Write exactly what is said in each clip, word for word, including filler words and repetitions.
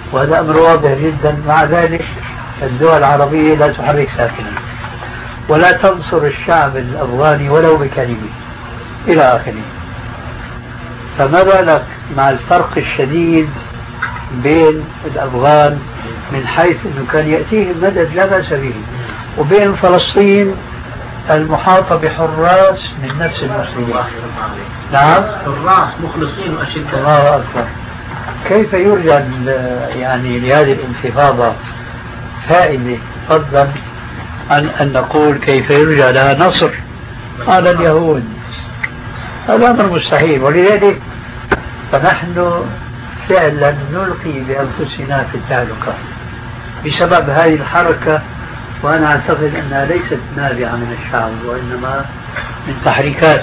وهذا أمر واضح جدا. مع ذلك الدول العربية لا تحرك ساكنا ولا تنصر الشعب الأفغاني ولو بكلمة إلى آخره. فما بالك مع الفرق الشديد بين الأفغان من حيث أنه كان يأتيهم مدد لا بأس به، وبين فلسطين المحاطة بحراس من نفس المسلمين. نعم، حراس مخلصين وأشداء. الله أكبر. كيف يرجى يعني لهذه الانتفاضة فائدة فضلا عن أن نقول كيف يرجى لها نصر على اليهود؟ هذا أمر مستحيل. ولذلك فنحن فعلا نلقي بأنفسنا في التهلكة بسبب هذه الحركة، وأنا أعتقد أنها ليست نابعة من الشعب وإنما من تحريكات.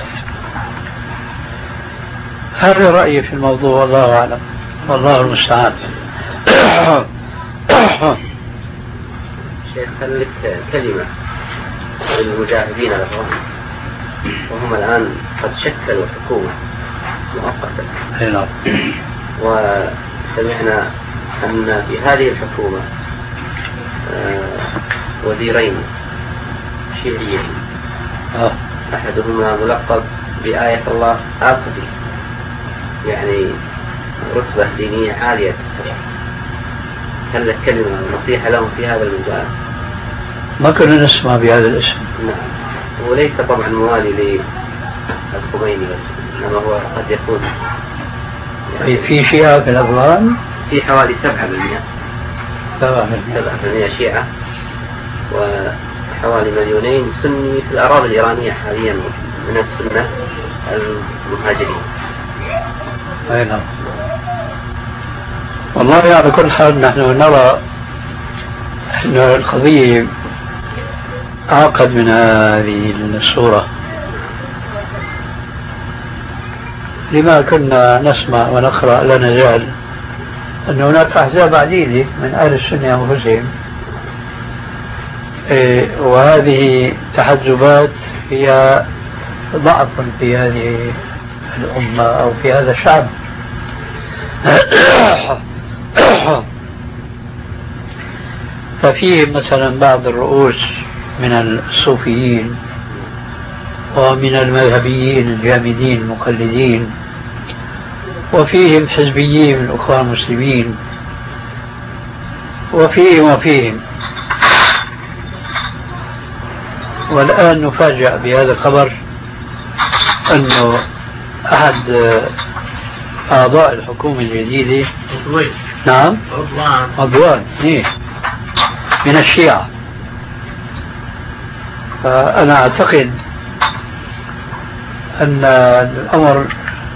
هذا رأيي في الموضوع والله أعلم، والله المستعان. شيخ خليك كلمة للمجاهدين الأفغان، وهم الآن قد شكلوا حكومة مؤقتة، وسمعنا أن في هذه الحكومة وزيرين شيعيين، أحدهما ملقب بآية الله آصفي، يعني رتبة دينية عالية التبع. هل لك كلمة نصيحة لهم في هذا المجال؟ ما كنا نسمع بهذا الاسم. نعم، وليس طبعا موالي للخميني، إنما هو قد يكون يعني في شيعة في الأفغان في حوالي سبعة بالمئة سبعة بالمئة شيعة، وحوالي مليونين سني في الأراضي الإيرانية حاليا من السنة المهاجرين. أي نعم. والله على كل حال نحن نرى أن القضية أعقد من هذه الصورة. لما كنا نسمع ونقرأ لا نزال أن هناك أحزاب عديدة من أهل السنة أنفسهم، وهذه تحزبات هي ضعف في هذه الأمة أو في هذا الشعب. ففيهم مثلا بعض الرؤوس من الصوفيين ومن المذهبيين الجامدين المقلدين، وفيهم حزبيين من الأخوان المسلمين، وفيهم وفيهم والآن نفاجأ بهذا الخبر أنه أحد أعضاء الحكومة الجديدة نعم رضوان إيه من الشيعة. فأنا أعتقد أن الأمر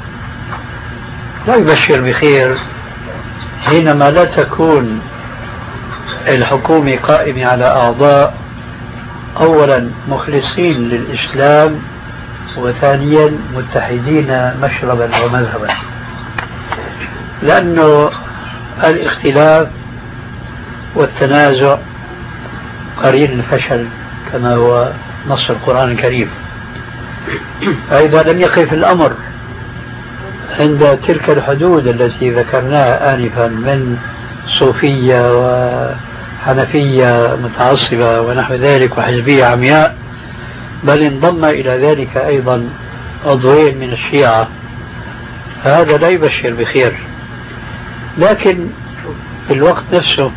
لا يبشر بخير حينما لا تكون الحكومة قائمة على أعضاء أولا مخلصين للإسلام، وثانيا متحدين مشربا ومذهبا، لأنه الاختلاف والتنازع قرين الفشل كما هو نص القرآن الكريم. فإذا لم يقف الأمر عند تلك الحدود التي ذكرناها آنفا من صوفية وحنفية متعصبة ونحو ذلك وحزبية عمياء، بل انضم إلى ذلك أيضا عضوين من الشيعة، فهذا لا يبشر بخير. لكن في الوقت نفسه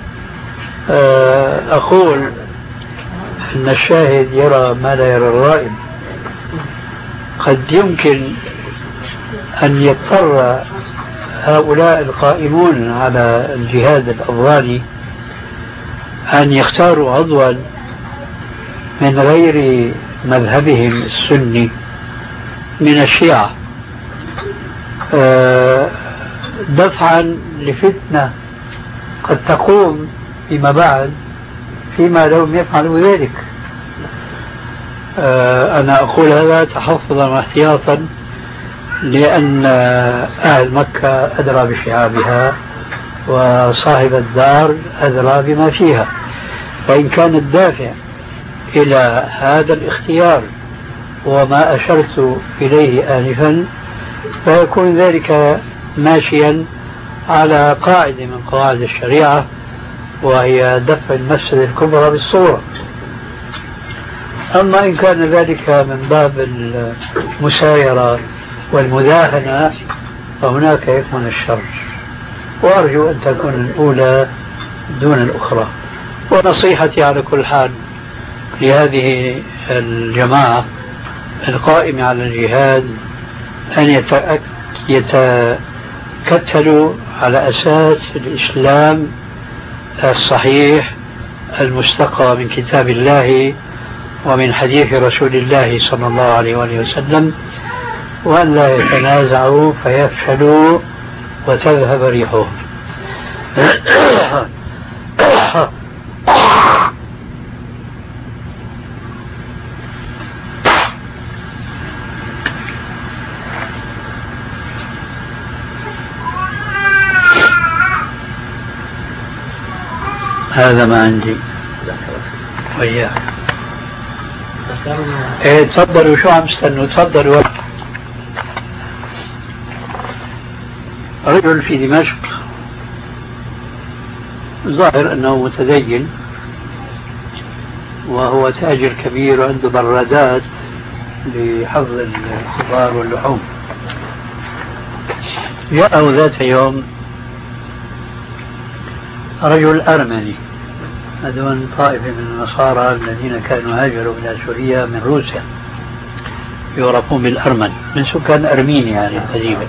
أقول أن الشاهد يرى ما لا يرى الرائد. قد يمكن أن يضطر هؤلاء القائمون على الجهاد الأفغاني أن يختاروا عضوا من غير مذهبهم السني من الشيعة دفعا لفتنة قد تقوم فيما بعد فيما لم يفعلوا ذلك. أنا أقول هذا تحفظا واحتياطا، لأن أهل مكة أدرى بشعابها وصاحب الدار أدرى بما فيها. فإن كان الدافع إلى هذا الاختيار وما أشرت إليه آنفا، فيكون ذلك ماشيا على قاعدة من قواعد الشريعة، وهي دفع المفسدة الكبرى بالصورة. أما إن كان ذلك من باب المسايرة والمداهنة فهناك يكمن الشر، وأرجو أن تكون الأولى دون الأخرى. ونصيحتي على كل حال لهذه الجماعة القائمة على الجهاد أن يتكتلوا على أساس الإسلام الصحيح المستقى من كتاب الله ومن حديث رسول الله صلى الله عليه وآله وسلم، وأن لا يتنازعوا فيفشلوا وتذهب ريحهم. هذا ما عندي وياك. ايه تفضلوا، شو عم تستنوا؟ تفضلوا. رجل في دمشق ظاهر انه متدين وهو تاجر كبير وعنده برادات لحفظ الخضار واللحوم. جاءه ذات يوم رجل أرمني، هذول طائفة من النصارى الذين كانوا هاجروا إلى سوريا من روسيا، يعرفون بالأرمن، من سكان أرمينيا يعني قديما.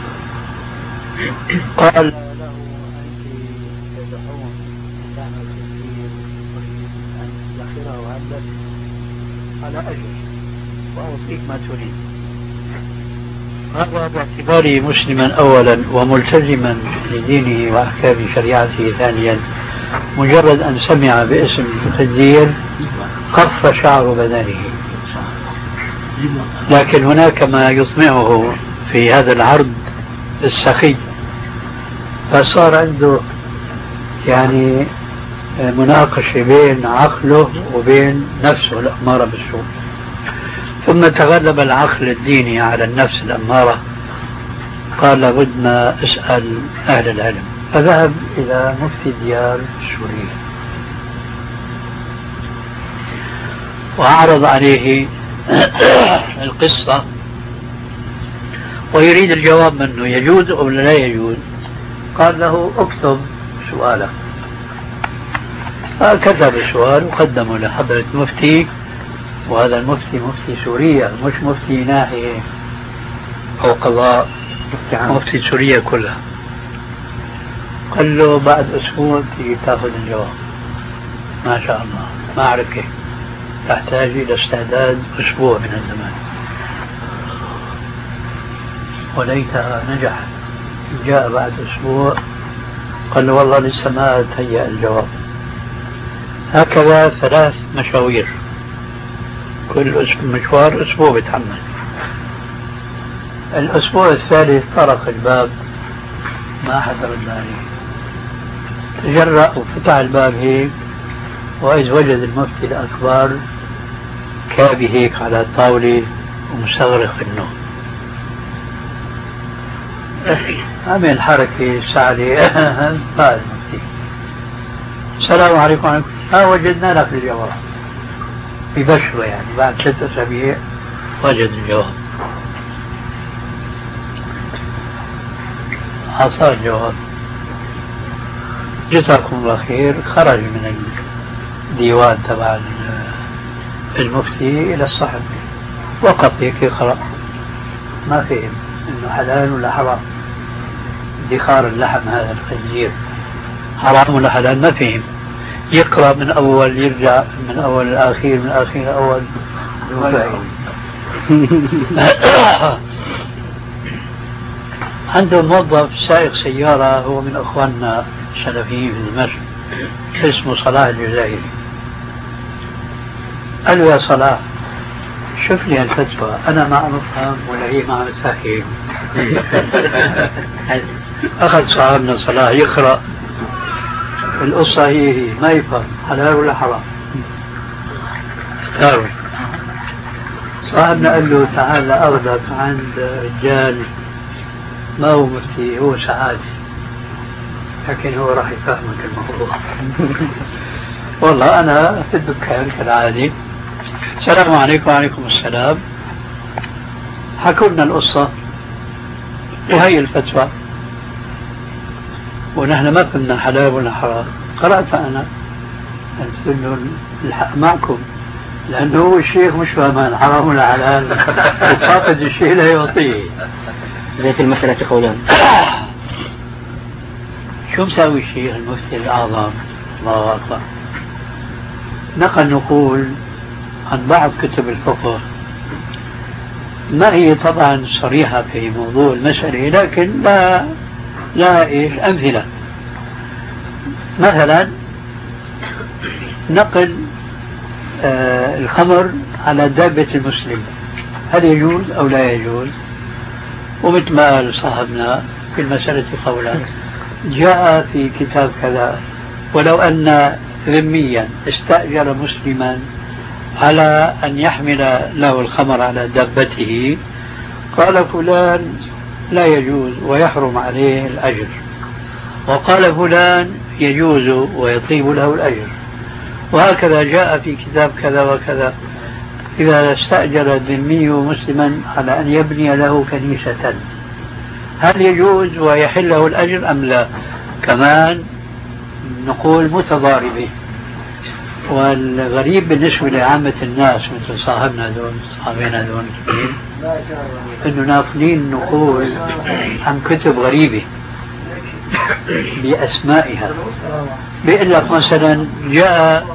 قال له أنت تدعون لحم الخنزير تريد أن تدخره عندك على أجر وأعطيك ما تريد. هذا باعتباري مسلما أولا وملتزما لدينه وأحكام شريعته ثانيا، مجرد أن سمع باسم الخنزير خف شعر بدنه. لكن هناك ما يطمعه في هذا العرض السخي، فصار عنده يعني مناقشة بين عقله وبين نفسه الأمارة بالسوء، ثم تغلب العقل الديني على النفس الأمارة. قال لابد ما اسأل أهل العلم، فذهب إلى مفتي ديار سوريا وعرض عليه القصة ويريد الجواب منه، يجوز أو لا يجوز. قال له اكتب سؤالك، فكتب السؤال وقدمه لحضرة المفتي، وهذا المفتي مفتي سوريا مش مفتي ناحية أو قضاء، مفتي سوريا كلها. قال له بعد أسبوع تيجي تاخذ الجواب. ما شاء الله، ما أعرف كيف، تحتاج إلى استعداد أسبوع من الزمان. وليتها نجح، جاء بعد أسبوع قال له والله لسه ما تهيأ الجواب. هكذا ثلاث مشاوير، كل مشوار أسبوع بتحمل. الأسبوع الثالث طرق الباب، ما حد رد عليه. تجرأ وفتح الباب هيك، وإذ وجد المفتي الأكبر كابي هيك على الطاولة ومستغرق في النوم. عمل حركة سعلي قال المفتي السلام عليكم. عليكم ها وجدنا لك الجواب ببشرة، يعني بعد ثلاثة أسابيع وجد الجواب. حصل الجواب، جزاكم الله خير. خرج من الديوان تبع المفتي إلى الصحن، وقف هيك يقرأ، ما فهم إنه حلال ولا حرام. ادخار اللحم هذا الخنزير حرام ولا حلال ما فهم. يقرأ من أول، يرجع من أول الأخير، من الأخير الأول. عنده موظف سائق سيارة، هو من أخواننا السلفيين في دمشق، اسمه صلاح الجزائري. قال له يا صلاح شوف لي الفتوى، أنا ما عم أفهم ولا هي ما عم تفهم. أخذ صاحبنا صلاح يقرأ القصة، هي هي ما يفهم حلال ولا حرام. اختاروا. صاحبنا قال له تعال أخذك عند رجال ما هو مفتي، هو سعادي، لكن هو راح يفهمك الموضوع. والله أنا في الدكان كالعادي، السلام عليكم وعليكم السلام، حكوا لنا القصة وهي الفتوى، ونحن ما كنا حلال ولا حرام. قرأت أنا قلت له الحق معكم، لأنه هو الشيخ مش فاهمان حرام ولا حلال وفاقد الشيء لا يعطيه. زي في المسألة قولان. شو مساوي الشيخ المفتي الأعظم؟ الله أكبر. نقل نقول عن بعض كتب الفقه، ما هي طبعا صريحة في موضوع المسألة، لكن لا لا إيش أمثلة. مثلا نقل آه الخمر على دابة المسلم، هل يجوز أو لا يجوز؟ ومثل ما قال صاحبنا في المسألة قولان، جاء في كتاب كذا ولو أن ذميا استأجر مسلما على أن يحمل له الخمر على دابته، قال فلان لا يجوز ويحرم عليه الأجر، وقال فلان يجوز ويطيب له الأجر. وهكذا جاء في كتاب كذا وكذا، إذا استأجر الذمي مسلما على أن يبني له كنيسة هل يجوز ويحل له الأجر أم لا؟ كمان نقول متضاربة. والغريب بالنسبة لعامة الناس مثل صاحبنا دون صاحبنا دون كثير انه ناقلين نقول عن كتب غريبة بأسمائها. بيقول لك مثلا جاء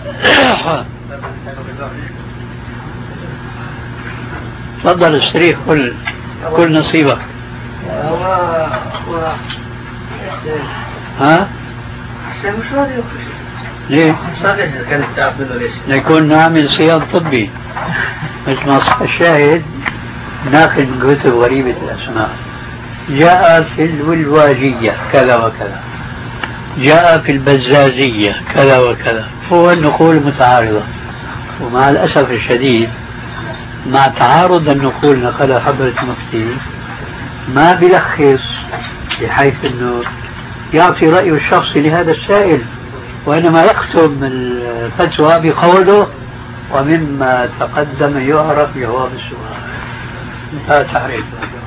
تفضل استريح كل كل نصيبك. ها؟ ليه؟ يكون نعمل صيام طبي مثل ما الشاهد. ناخذ كتب غريبة الأسماء. جاء في الولواجية كذا وكذا، جاء في البزازية كذا وكذا، هو النقول متعارضة. ومع الأسف الشديد مع تعارض النقول نقلها حضرة المفتي ما بيلخص بحيث أنه يعطي رأيه الشخصي لهذا السائل، وإنما يختم الفتوى بقوله ومما تقدم يعرف جواب السؤال. لا تعرف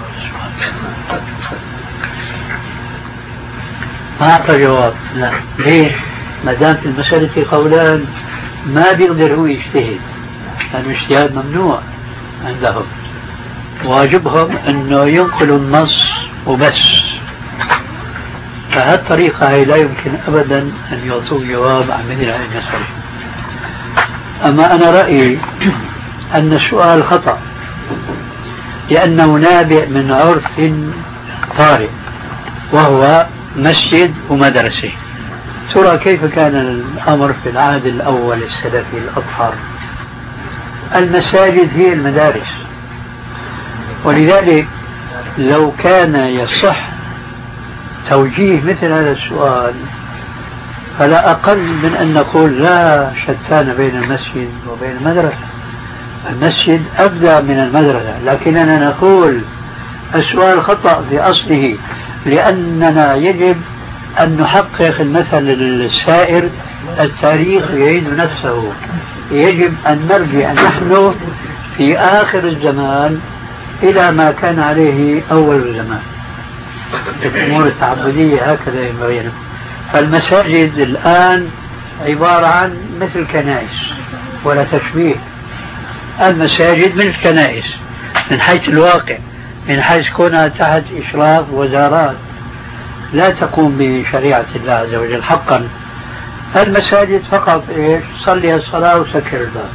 ما أعطى جواب. لا. ليه؟ ما دام في المسألة قولان ما بيقدر هو يجتهد، لأن الاجتهاد ممنوع عندهم. واجبهم أنه ينقلوا النص وبس. فهالطريقة هي لا يمكن أبدا أن يعطوا جواب عن مثل هذه المسألة. أما أنا رأيي أن السؤال خطأ، لأنه نابع من عرف طارئ وهو مسجد ومدرسة. ترى كيف كان الأمر في العهد الأول السلفي الأطهر؟ المساجد هي المدارس، ولذلك لو كان يصح توجيه مثل هذا السؤال فلا أقل من أن نقول لا شتان بين المسجد وبين المدرسة. المسجد أبدأ من المدرسة، لكننا نقول السؤال خطأ في أصله، لأننا يجب أن نحقق المثل السائر. التاريخ يعيد نفسه، يجب أن نرجع نحن في آخر الزمان إلى ما كان عليه أول الزمان. الأمور التعبدية هكذا ينبغي. فالمساجد الآن عبارة عن مثل كنائس، ولا تشبيه. المساجد مثل كنائس من حيث الواقع، من حيث كونها تحت إشراف وزارات لا تقوم بشريعة الله عز وجل حقا. المساجد فقط إيش؟ صلي الصلاة وسكر الباب.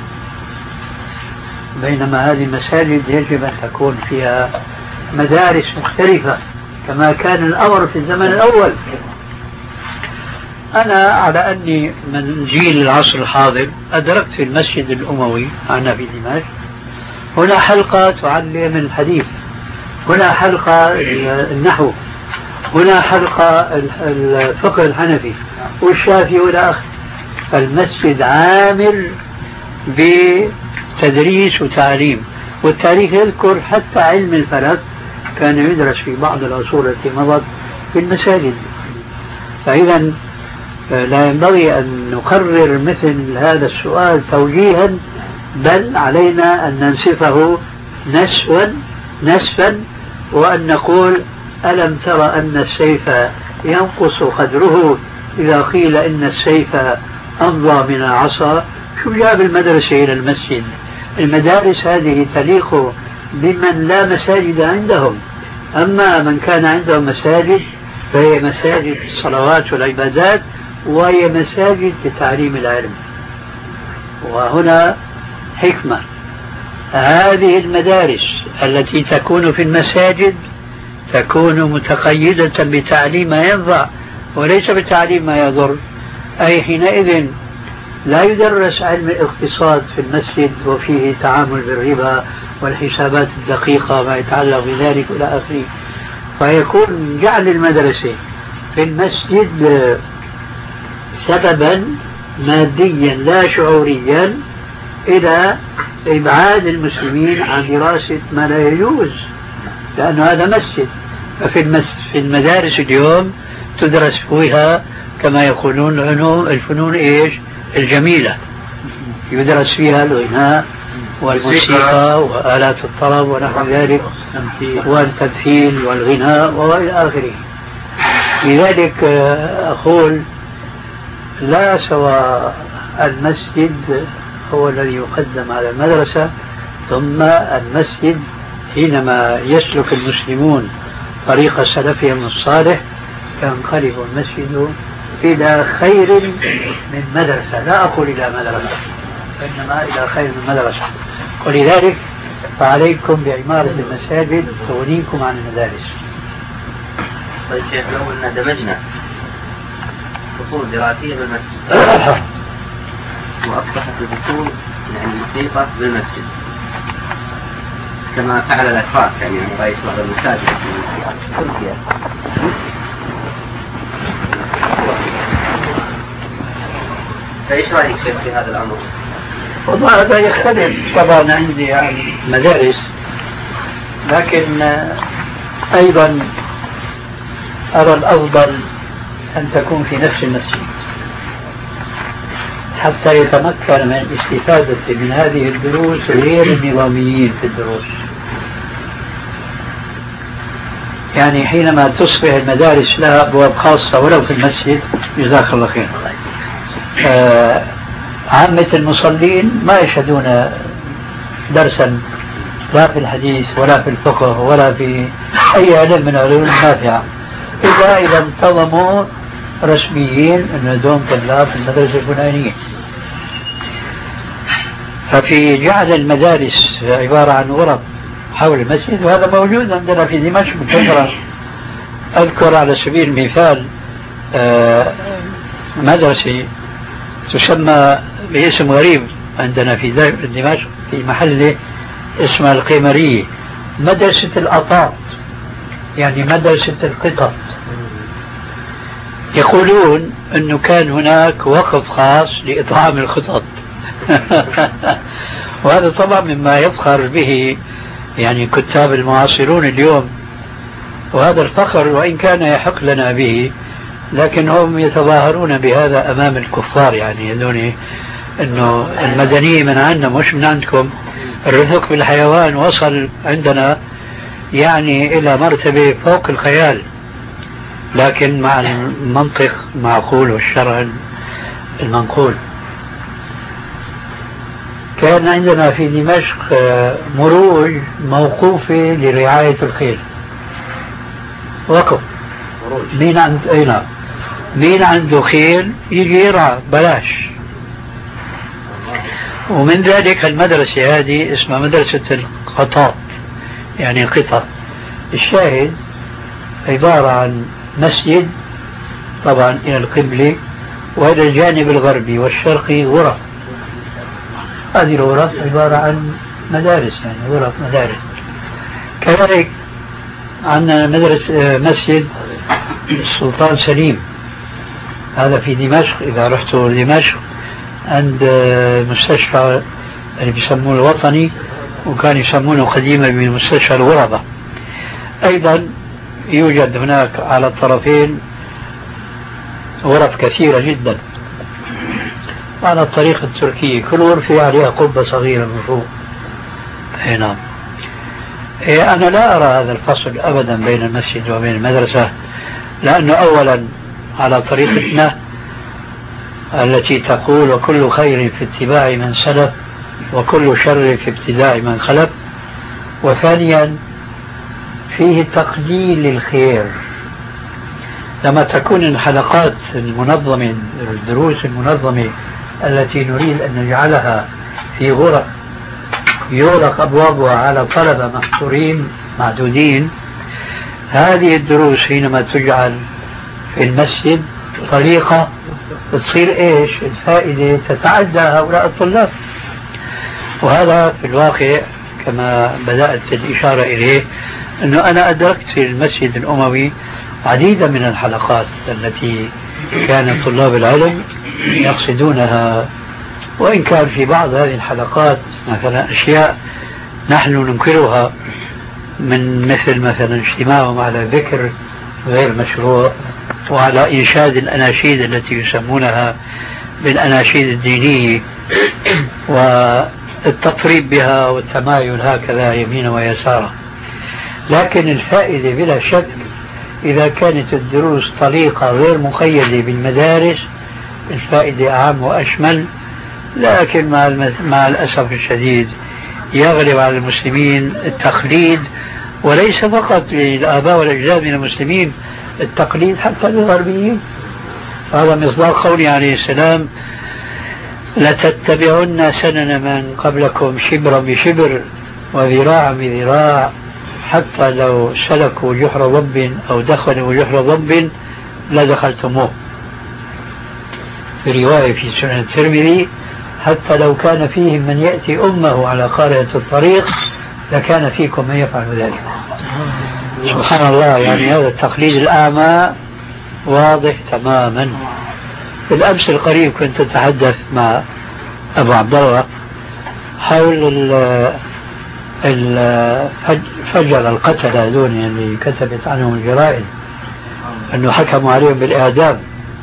بينما هذه المساجد يجب أن تكون فيها مدارس مختلفة كما كان الأمر في الزمن الأول. أنا على أني من جيل العصر الحاضر أدركت في المسجد الأموي عنا في دمشق هنا حلقة تعلم الحديث، هنا حلقة النحو، هنا حلقة الفقه الحنفي والشافعي والى آخره. فالمسجد عامر بتدريس وتعليم. والتاريخ يذكر حتى علم الفلك كان يدرس في بعض العصور التي مضت في المساجد. فإذا لا ينبغي أن نقرر مثل هذا السؤال توجيها، بل علينا أن ننسفه نسوا نسفا وأن نقول ألم ترى أن السيف ينقص قدره إذا قيل إن السيف أمضى من العصا؟ شو جاب المدرسة إلى المسجد؟ المدارس هذه تليق بمن لا مساجد عندهم، أما من كان عندهم مساجد فهي مساجد الصلوات والعبادات، وهي مساجد لتعليم العلم. وهنا حكمة، هذه المدارس التي تكون في المساجد تكون متقيدة بتعليم ما ينفع وليس بتعليم ما يضر، أي حينئذ لا يدرس علم الاقتصاد في المسجد وفيه تعامل بالربا والحسابات الدقيقة ما يتعلق بذلك إلى آخره، فيكون جعل المدرسة في المسجد سببا ماديا لا شعوريا إلى إبعاد المسلمين عن دراسة ما لا يجوز، لأنه هذا مسجد. ففي في المدارس اليوم تدرس فيها كما يقولون الفنون إيش الجميلة، يدرس فيها الغناء والموسيقى وآلات الطرب ونحو ذلك والتمثيل والغناء وإلى آخره. لذلك أقول لا سواء المسجد هو الذي يقدم على المدرسة، ثم المسجد حينما يسلك المسلمون طريق سلفهم الصالح ينقلب المسجد إلى خير من مدرسة، لا أقول إلى مدرسة وإنما إلى خير من مدرسة. ولذلك فعليكم بعمارة المساجد تغنيكم عن المدارس. طيب شيخ، لو أن دمجنا فصول دراسية بالمسجد وأصبحت الفصول يعني محيطة بالمسجد كما فعل الأتراك، يعني أنا رأيت بعض المساجد في تركيا فإيش رأيك شيخ في هذا الأمر؟ والله هذا يختلف طبعا عندي يعني مدارس، لكن أيضا أرى الأفضل أن تكون في نفس المسجد حتى يتمكن من الاستفادة من هذه الدروس غير النظاميين في الدروس. يعني حينما تصبح المدارس لها أبواب خاصة ولو في المسجد جزاك الله خير، آه عامة المصلين ما يشهدون درسا لا في الحديث ولا في الفقه ولا في أي علم من العلوم النافعة إلا إذا انتظموا رسميين أن دون طلاب في المدرسة الفلانية. ففي جعل المدارس عبارة عن غرف حول المسجد، وهذا موجود عندنا في دمشق بكثرة. أذكر على سبيل المثال مدرسة تسمى باسم غريب عندنا في دمشق في محل اسمها القمرية، مدرسة الأطاط، يعني مدرسة القطط. يقولون أنه كان هناك وقف خاص لإطعام القطط وهذا طبعا مما يفخر به يعني كتاب المعاصرون اليوم، وهذا الفخر وإن كان يحق لنا به لكن هم يتظاهرون بهذا أمام الكفار، يعني يقولون أنه المدنية من عندنا مش من عندكم. الرفق بالحيوان وصل عندنا يعني إلى مرتبة فوق الخيال، لكن مع المنطق معقول والشرع المنقول. كان عندنا في دمشق مروج موقوفة لرعاية الخيل، وقف مين عند أين مين عنده خيل يجي يرعى بلاش. ومن ذلك المدرسة هذه اسمها مدرسة القطاط، يعني قطط. الشاهد عبارة عن مسجد طبعا إلى القبلة وإلى الجانب الغربي والشرقي غرف. هذه الغرف عبارة عن مدارس، يعني غرف مدارس. كذلك عندنا مدرسة مسجد السلطان سليم، هذا في دمشق. إذا رحتوا دمشق عند مستشفى اللي بيسموه الوطني، وكان يسمونه قديما بمستشفى الغربة، أيضا يوجد هناك على الطرفين غرف كثيرة جدا على الطريقة التركية، كل غرفة عليها قبة صغيرة من فوق. أي نعم. إيه أنا لا أرى هذا الفصل أبدا بين المسجد وبين المدرسة، لأنه أولا على طريقتنا التي تقول وكل خير في اتباع من سلف وكل شر في ابتداع من خلف، وثانيا فيه تقليل للخير. لما تكون الحلقات المنظمة الدروس المنظمة التي نريد أن نجعلها في غرف يغلق أبوابها على طلبة محصورين معدودين، هذه الدروس حينما تجعل في المسجد طريقة تصير إيش الفائدة تتعدى هؤلاء الطلاب. وهذا في الواقع كما بدأت الإشارة إليه أنه أنا أدركت في المسجد الأموي عديدا من الحلقات التي كان طلاب العلم يقصدونها، وإن كان في بعض هذه الحلقات مثلا أشياء نحن ننكرها، من مثل مثلا اجتماعهم على ذكر غير مشروع وعلى إنشاد الأناشيد التي يسمونها بالأناشيد الدينية والتطريب بها والتمايل هكذا يمين ويسارا. لكن الفائدة بلا شك إذا كانت الدروس طريقة غير مقيدة بالمدارس الفائدة أعم وأشمل. لكن مع, مع الأسف الشديد يغلب على المسلمين التقليد، وليس فقط للآباء والأجداد من المسلمين، التقليد حتى للغربيين. هذا مصداق قوله عليه السلام: لتتبعن سنن من قبلكم شبرا بشبر وذراعا بذراع حتى لو سلكوا جحر ضب أو دخلوا جحر ضب لدخلتموه. في رواية في سنن الترمذي: حتى لو كان فيهم من يأتي أمه على قارئة الطريق لكان فيكم من يفعل ذلك. سبحان الله، يعني هذا التقليد الأعمى واضح تماما. في الأمس القريب كنت أتحدث مع أبو عبد الله حول الفجر القتلة هذول اللي كتبت عنهم الجرائد أنه حكموا عليهم بالإعدام.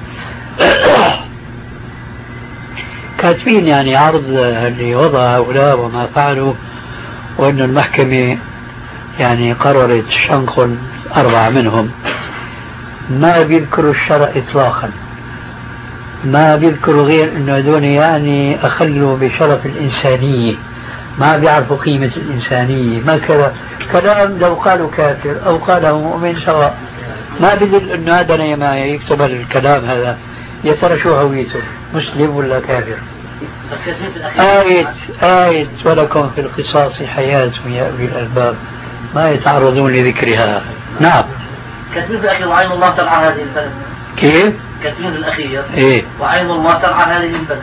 كاتبين يعني عرض اللي وضع هؤلاء وما فعلوا، وأن المحكمة يعني قررت شنق أربعة منهم. ما بيذكروا الشرع إطلاقا، ما بيذكروا غير أنه هذول يعني أخلوا بشرف الإنسانية، ما بيعرفوا قيمة الإنسانية، ما كذا كلام. لو قالوا كافر أو قاله مؤمن سواء، ما بدل أنه هذا ما يكتب الكلام هذا يا ترى شو هويته، مسلم ولا كافر. آية آية ولكم في القصاص حياة يا أولي الألباب ما يتعرضون لذكرها. نعم. كاتبين في الأخير: وعين الله ترعى هذه البلد. كيف؟ كاتبين في الأخير: إيه؟ وعين الله ترعى هذه البلد.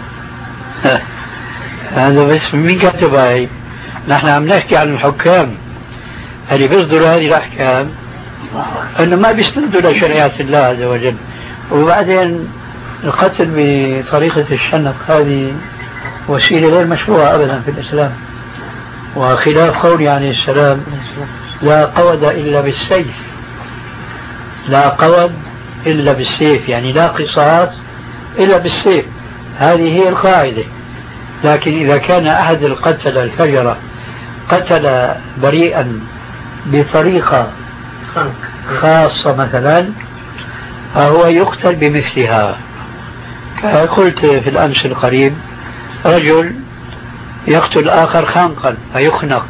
هذا بس مين كاتب هاي؟ نحن عم نحكي عن الحكام اللي بيصدروا هذه الأحكام أنه ما بيستندوا لشريعة الله عز وجل. وبعدين القتل بطريقة الشنق هذه وسيلة غير مشروعة أبدا في الإسلام، وخلاف قوله عليه السلام: لا قود إلا بالسيف. لا قود إلا بالسيف، يعني لا قصاص إلا بالسيف، هذه هي القاعدة. لكن إذا كان أحد القتلة الفجرة قتل بريئا بطريقة خاصة مثلا فهو يقتل بمثلها. قلت في الأمس القريب: رجل يقتل آخر خنقا فيخنق،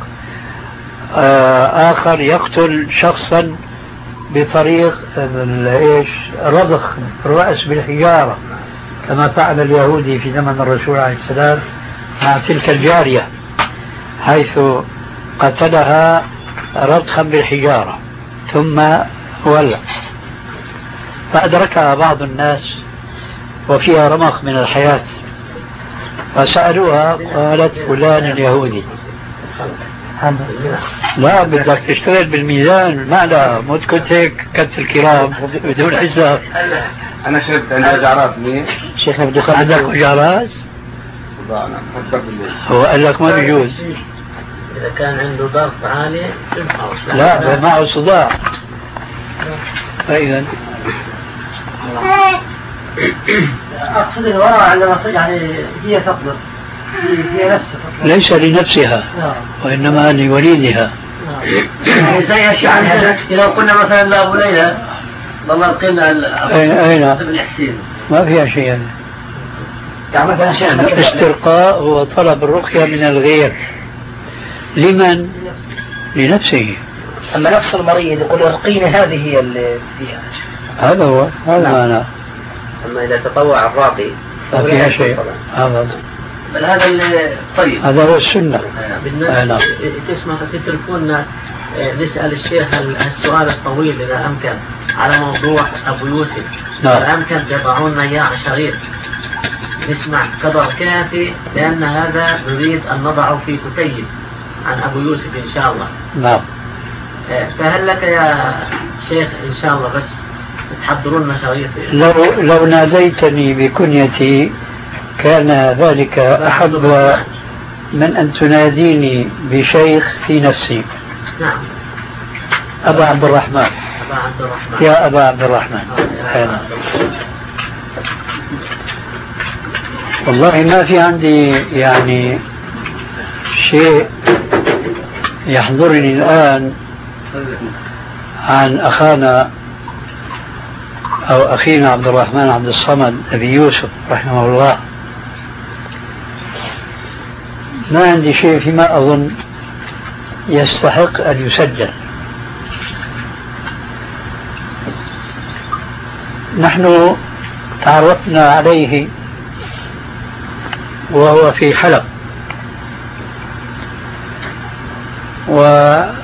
آخر يقتل شخصا بطريق ايش رضخ الرأس بالحجارة كما فعل اليهودي في زمن الرسول عليه السلام مع تلك الجارية، حيث قتلها رضخا بالحجارة ثم ولع، فأدركها بعض الناس وفيها رمق من الحياة، فسألوها قالت: فلان اليهودي. لا بدك تشتغل بالميزان، ما لا مو كنت هيك كنت الكرام بدون حساب. أنا شربت عندي جعراس. ليه؟ شيخنا بدك عندك جعراس؟ هو قال لك ما بيجوز. إذا كان عنده ضغط عالي لا معه صداع. فإذا أقصد الوراء عندما يعني هي تطلق هي نفسها تطلق ليس لنفسها وإنما لوليدها. زي الشيء لو قلنا مثلا لأبو ليلى والله قلنا أين ابن حسين ما فيها شيء يعني. الاسترقاء هو طلب الرقية من الغير. لمن؟ لنفسه. أما نفس المريض يقول ارقيني هذه هي اللي فيها. هذا هو هذا معنى. أما إذا تطوع الراقي ما فيها شيء هذا. بل هذا اللي طيب. هذا هو السنة. بالنسبة تسمع تتركون نسأل الشيخ السؤال الطويل إذا أمكن على موضوع أبو يوسف. نعم. إذا أمكن تضعون لنا إياه شريط نسمع قدر كافي لأن هذا نريد أن نضعه في كتيب عن أبو يوسف إن شاء الله. نعم. فهل لك يا شيخ إن شاء الله بس تحضرون لنا شريط؟ لو لو ناديتني بكنيتي كان ذلك أحب من أن تناديني بشيخ في نفسي. نعم. أبا عبد الرحمن. أبا عبد الرحمن. يا أبا عبد الرحمن. آه والله ما في عندي يعني شيء يحضرني الآن عن أخانا أو أخينا عبد الرحمن عبد الصمد أبي يوسف رحمه الله. ما عندي شيء فيما أظن يستحق أن يسجل. نحن تعرفنا عليه وهو في حلب، وكان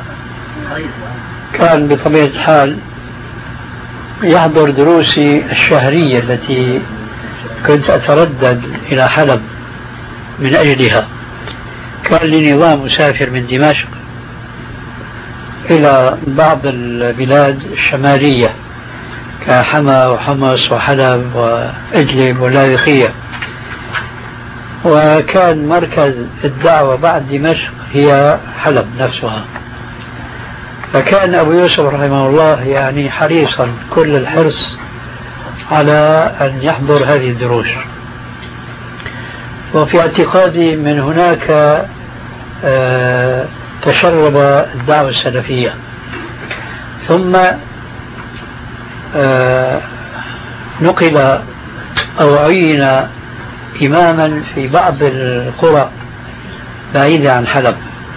بطبيعة الحال يحضر دروسي الشهرية التي كنت أتردد إلى حلب من أجلها. كان لي نظام مسافر من دمشق إلى بعض البلاد الشمالية كحما وحمص وحلب وإدلب واللاذقية، وكان مركز الدعوة بعد دمشق هي حلب نفسها. فكان أبو يوسف رحمه الله يعني حريصا كل الحرص على أن يحضر هذه الدروس، وفي اعتقادي من هناك آه تشرب الدعوة السلفية. ثم آه نقل أو عين إماما في بعض القرى بعيدة عن حلب،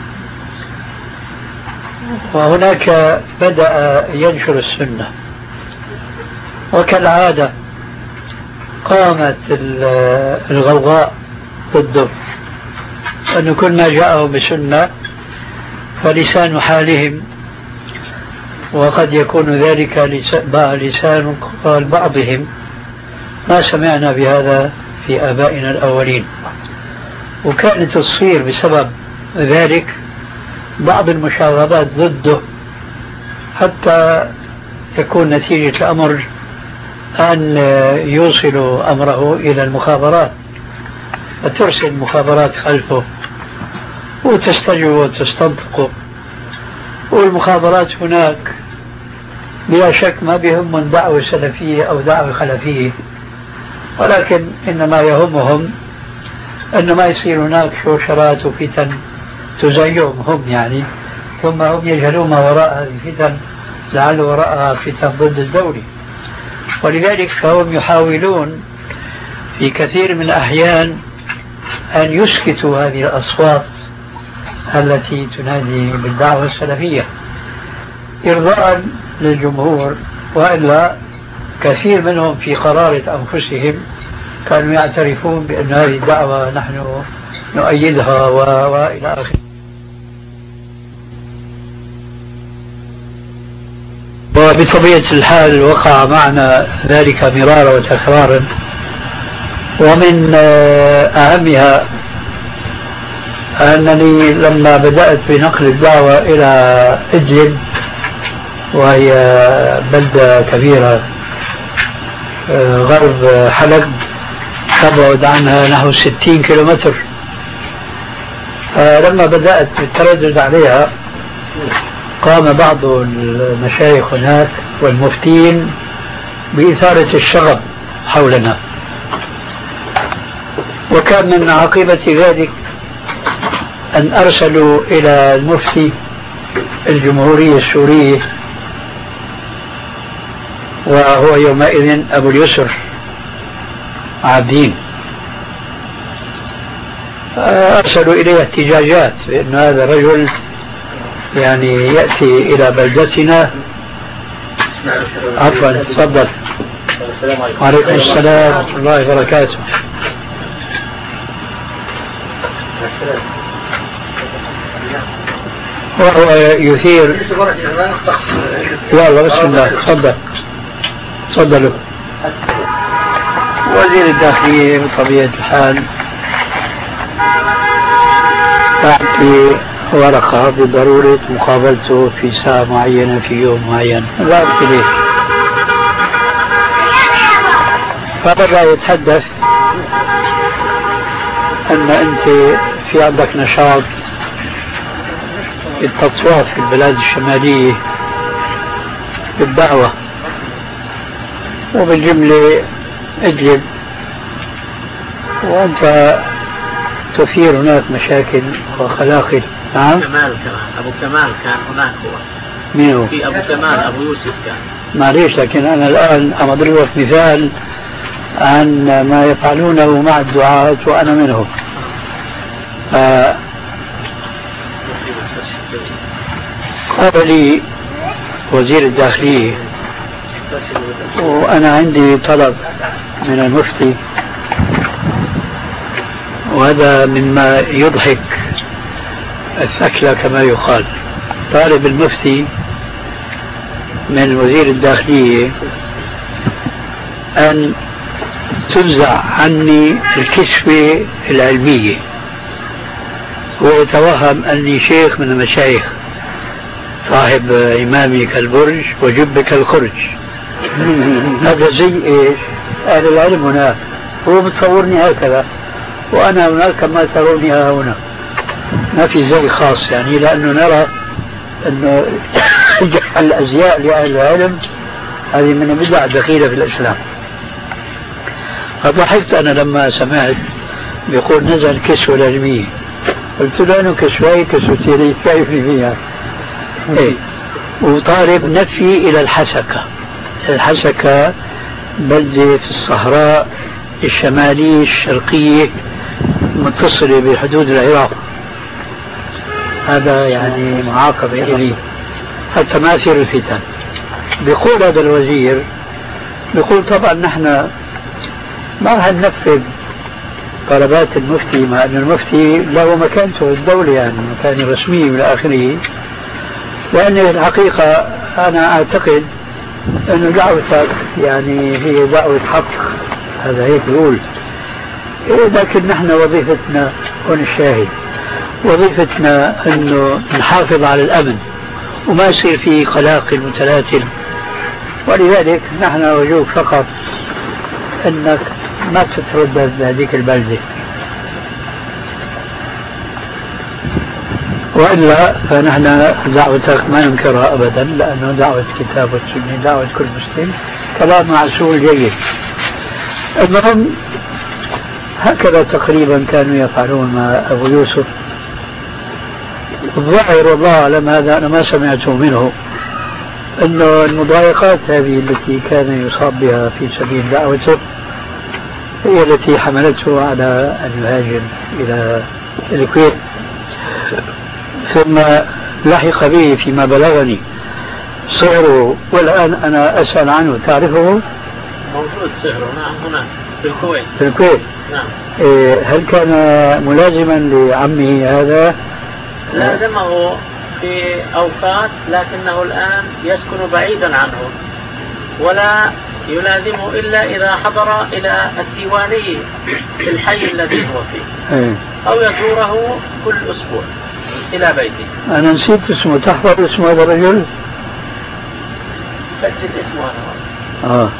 وهناك بدأ ينشر السنة. وكالعادة قامت الغوغاء ضده، أن كل ما جاءه بسنة فلسان حالهم، وقد يكون ذلك لسان قال بعضهم ما سمعنا بهذا في آبائنا الأولين. وكانت تصير بسبب ذلك بعض المشاغبات ضده، حتى يكون نتيجة الأمر أن يوصلوا أمره إلى المخابرات، وترسل المخابرات خلفه وتستجوب وتستنطقه. والمخابرات هناك بلا شك ما بهم من دعوة سلفية أو دعوة خلفية، ولكن إنما يهمهم أن ما يصير هناك شوشرات وفتن تزيهم هم يعني، ثم هم يجهلون ما وراء هذه الفتن لعل وراءها فتن ضد الدولة. ولذلك فهم يحاولون في كثير من الأحيان أن يسكتوا هذه الأصوات التي تنادي بالدعوة السلفية إرضاء للجمهور، وإلا كثير منهم في قرارة أنفسهم كانوا يعترفون بأن هذه الدعوة نحن نؤيدها وإلى آخره. وبطبيعة الحال وقع معنا ذلك مرارا وتكرارا، ومن أهمها أنني لما بدأت بنقل الدعوة إلى إدلب، وهي بلدة كبيرة غرب حلب تبعد عنها نحو ستين كيلومتر، لما بدأت التردد عليها قام بعض المشايخ هناك والمفتين بإثارة الشغب حولنا. وكان من عاقبة ذلك أن أرسلوا إلى المفتي الجمهورية السورية، وهو يومئذ أبو اليسر عابدين، أرسلوا إليه احتجاجات بأن هذا الرجل يعني يأتي إلى بلدتنا. عفوا، تفضل. وعليكم السلام ورحمة الله وبركاته. وهو يثير. يلا بسم الله، تفضل تفضلوا. وزير الداخلية بطبيعة الحال أعطي ورقة بضرورة مقابلته في ساعة معينة في يوم معين، لا أعرف ليه. فبدأ يتحدث أن أنت في عندك نشاط التصويت في البلاد الشمالية بالدعوة، وبالجملة اجلب، وأنت تثير هناك مشاكل وخلاقل. نعم. كمال كمان أبو كمال كان هناك. هو مين هو؟ في أبو كمال أبو يوسف كان. معليش، لكن أنا الآن أم أضربك مثال عن ما يفعلونه مع الدعاة وأنا منهم. قال لي وزير الداخلية وأنا عندي طلب من المفتي، وهذا مما يضحك الثكلى كما يقال. طالب المفتي من وزير الداخلية أن تنزع عني الكشفة العلمية، ويتوهم أني شيخ من المشايخ صاحب إمامي كالبرج وجب كالخرج. هذا زي إيش؟ أهل العلم هناك، هو بتصورني هكذا وأنا هناك كما تروني هنا، ما في زي خاص يعني، لأنه نرى أنه الأزياء لأهل العلم هذه من البدع الدخيلة في الإسلام. فضحكت أنا لما سمعت بيقول نزل الكسوة العلمية، قلت له أنه كسوة كسوتي كيف فيها إيه؟ وطالب نفي إلى الحسكة. الحسكة بلدة في الصحراء الشمالية الشرقية متصلة بحدود العراق، هذا يعني معاقبة إلي حتى ما يصير الفتن. بيقول هذا الوزير، بيقول طبعا نحن ما راح ننفذ طلبات المفتي، مع أن المفتي له مكانته في الدولة يعني مكان رسمي إلى آخره، لأن الحقيقة أنا أعتقد أن دعوتك يعني هي دعوة حق، هذا هيك بيقول. لكن نحن وظيفتنا هون الشاهد، وظيفتنا أنه نحافظ على الأمن وما يصير فيه قلاقل متلاتل، ولذلك نحن نرجوك فقط أنك ما تتردد بهذيك البلدة، وإلا فنحن دعوتك ما ننكرها أبدا، لأنه دعوة كتاب والسنة دعوة كل مسلم، كلام معسول جيد. المهم هكذا تقريبا كانوا يفعلون مع أبو يوسف. الظاهر والله أعلم، هذا أنا ما سمعته منه، أنه المضايقات هذه التي كان يصاب بها في سبيل دعوته هي التي حملته على أن يهاجر إلى الكويت. ثم لحق به فيما بلغني سعره، والآن أنا أسأل عنه، تعرفه؟ موجود سعره، نعم، هنا في الكويت. في الكويت، نعم. إيه، هل كان ملازما لعمه هذا؟ لازمه في أوقات، لكنه الآن يسكن بعيدا عنه، ولا يلازمه إلا إذا حضر إلى الديوانية في الحي الذي هو فيه، إيه. أو يزوره كل أسبوع إلى بيته. أنا نسيت اسمه، تحضر اسمه هذا الرجل؟ سجل اسمه أنا. آه.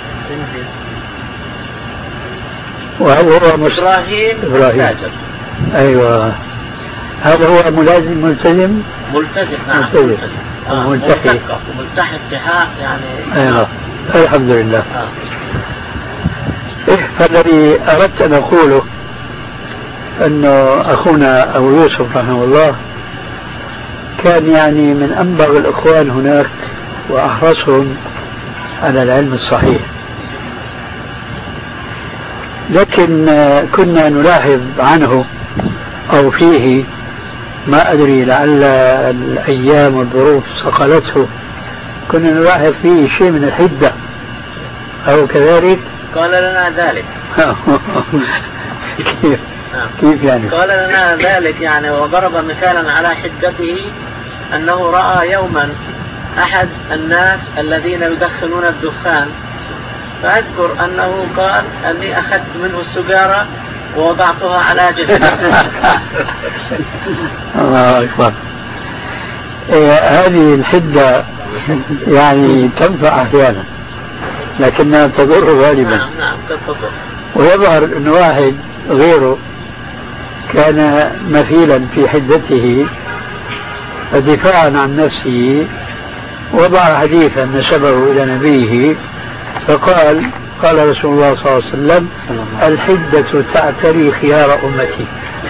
وهل هو مش... إبراهيم الساجر. أيوة. هل هو ملازم ملتزم؟ ملتزم، نعم. ملتزم. ملتزم. آه. ملتحي. ملتحي اتحاد يعني. أيوة. الحمد لله. آه. إيه فالذي أردت أن أقوله أنه أخونا أبو يوسف رحمه الله كان يعني من أنبغ الإخوان هناك وأحرصهم على العلم الصحيح، لكن كنا نلاحظ عنه أو فيه ما أدري لعل الأيام والظروف صقلته، كنا نلاحظ فيه شيء من الحدة أو كذلك. قال لنا ذلك. كيف؟ كيف يعني؟ قال لنا ذلك يعني، وضرب مثالا على حدته أنه رأى يوما أحد الناس الذين يدخنون الدخان، فأذكر أنه قال أني أخذت منه السجارة ووضعتها على جسدي. الله أكبر. إيه هذه الحدة يعني تنفع أحيانا لكنها تضر غالبا. نعم نعم تضر. ويظهر أن واحد غيره كان مثيلا في حدته فدفاعا عن نفسه وضع حديثا نسبه إلى نبيه فقال قال رسول الله صلى الله عليه وسلم الحدة تعتري خيار أمتي.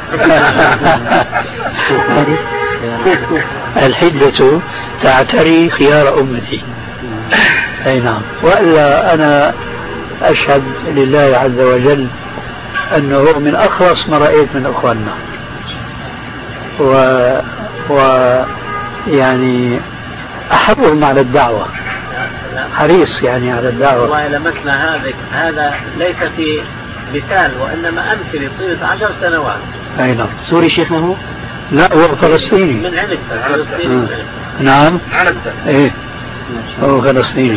الحدة تعتري خيار أمتي. أي نعم. وإلا أنا أشهد لله عز وجل أنه من أخلص ما رأيت من أخواننا و... و يعني أحبهم على الدعوة، حريص يعني على الدعوة. والله لمسنا هذا هذا ليس في مثال وإنما أمثلة طيلة عشر سنوات. أي نعم. سوري شيخنا هو؟ لا هو فلسطيني. من عنب فلسطيني. آه. نعم. إيه هو فلسطيني.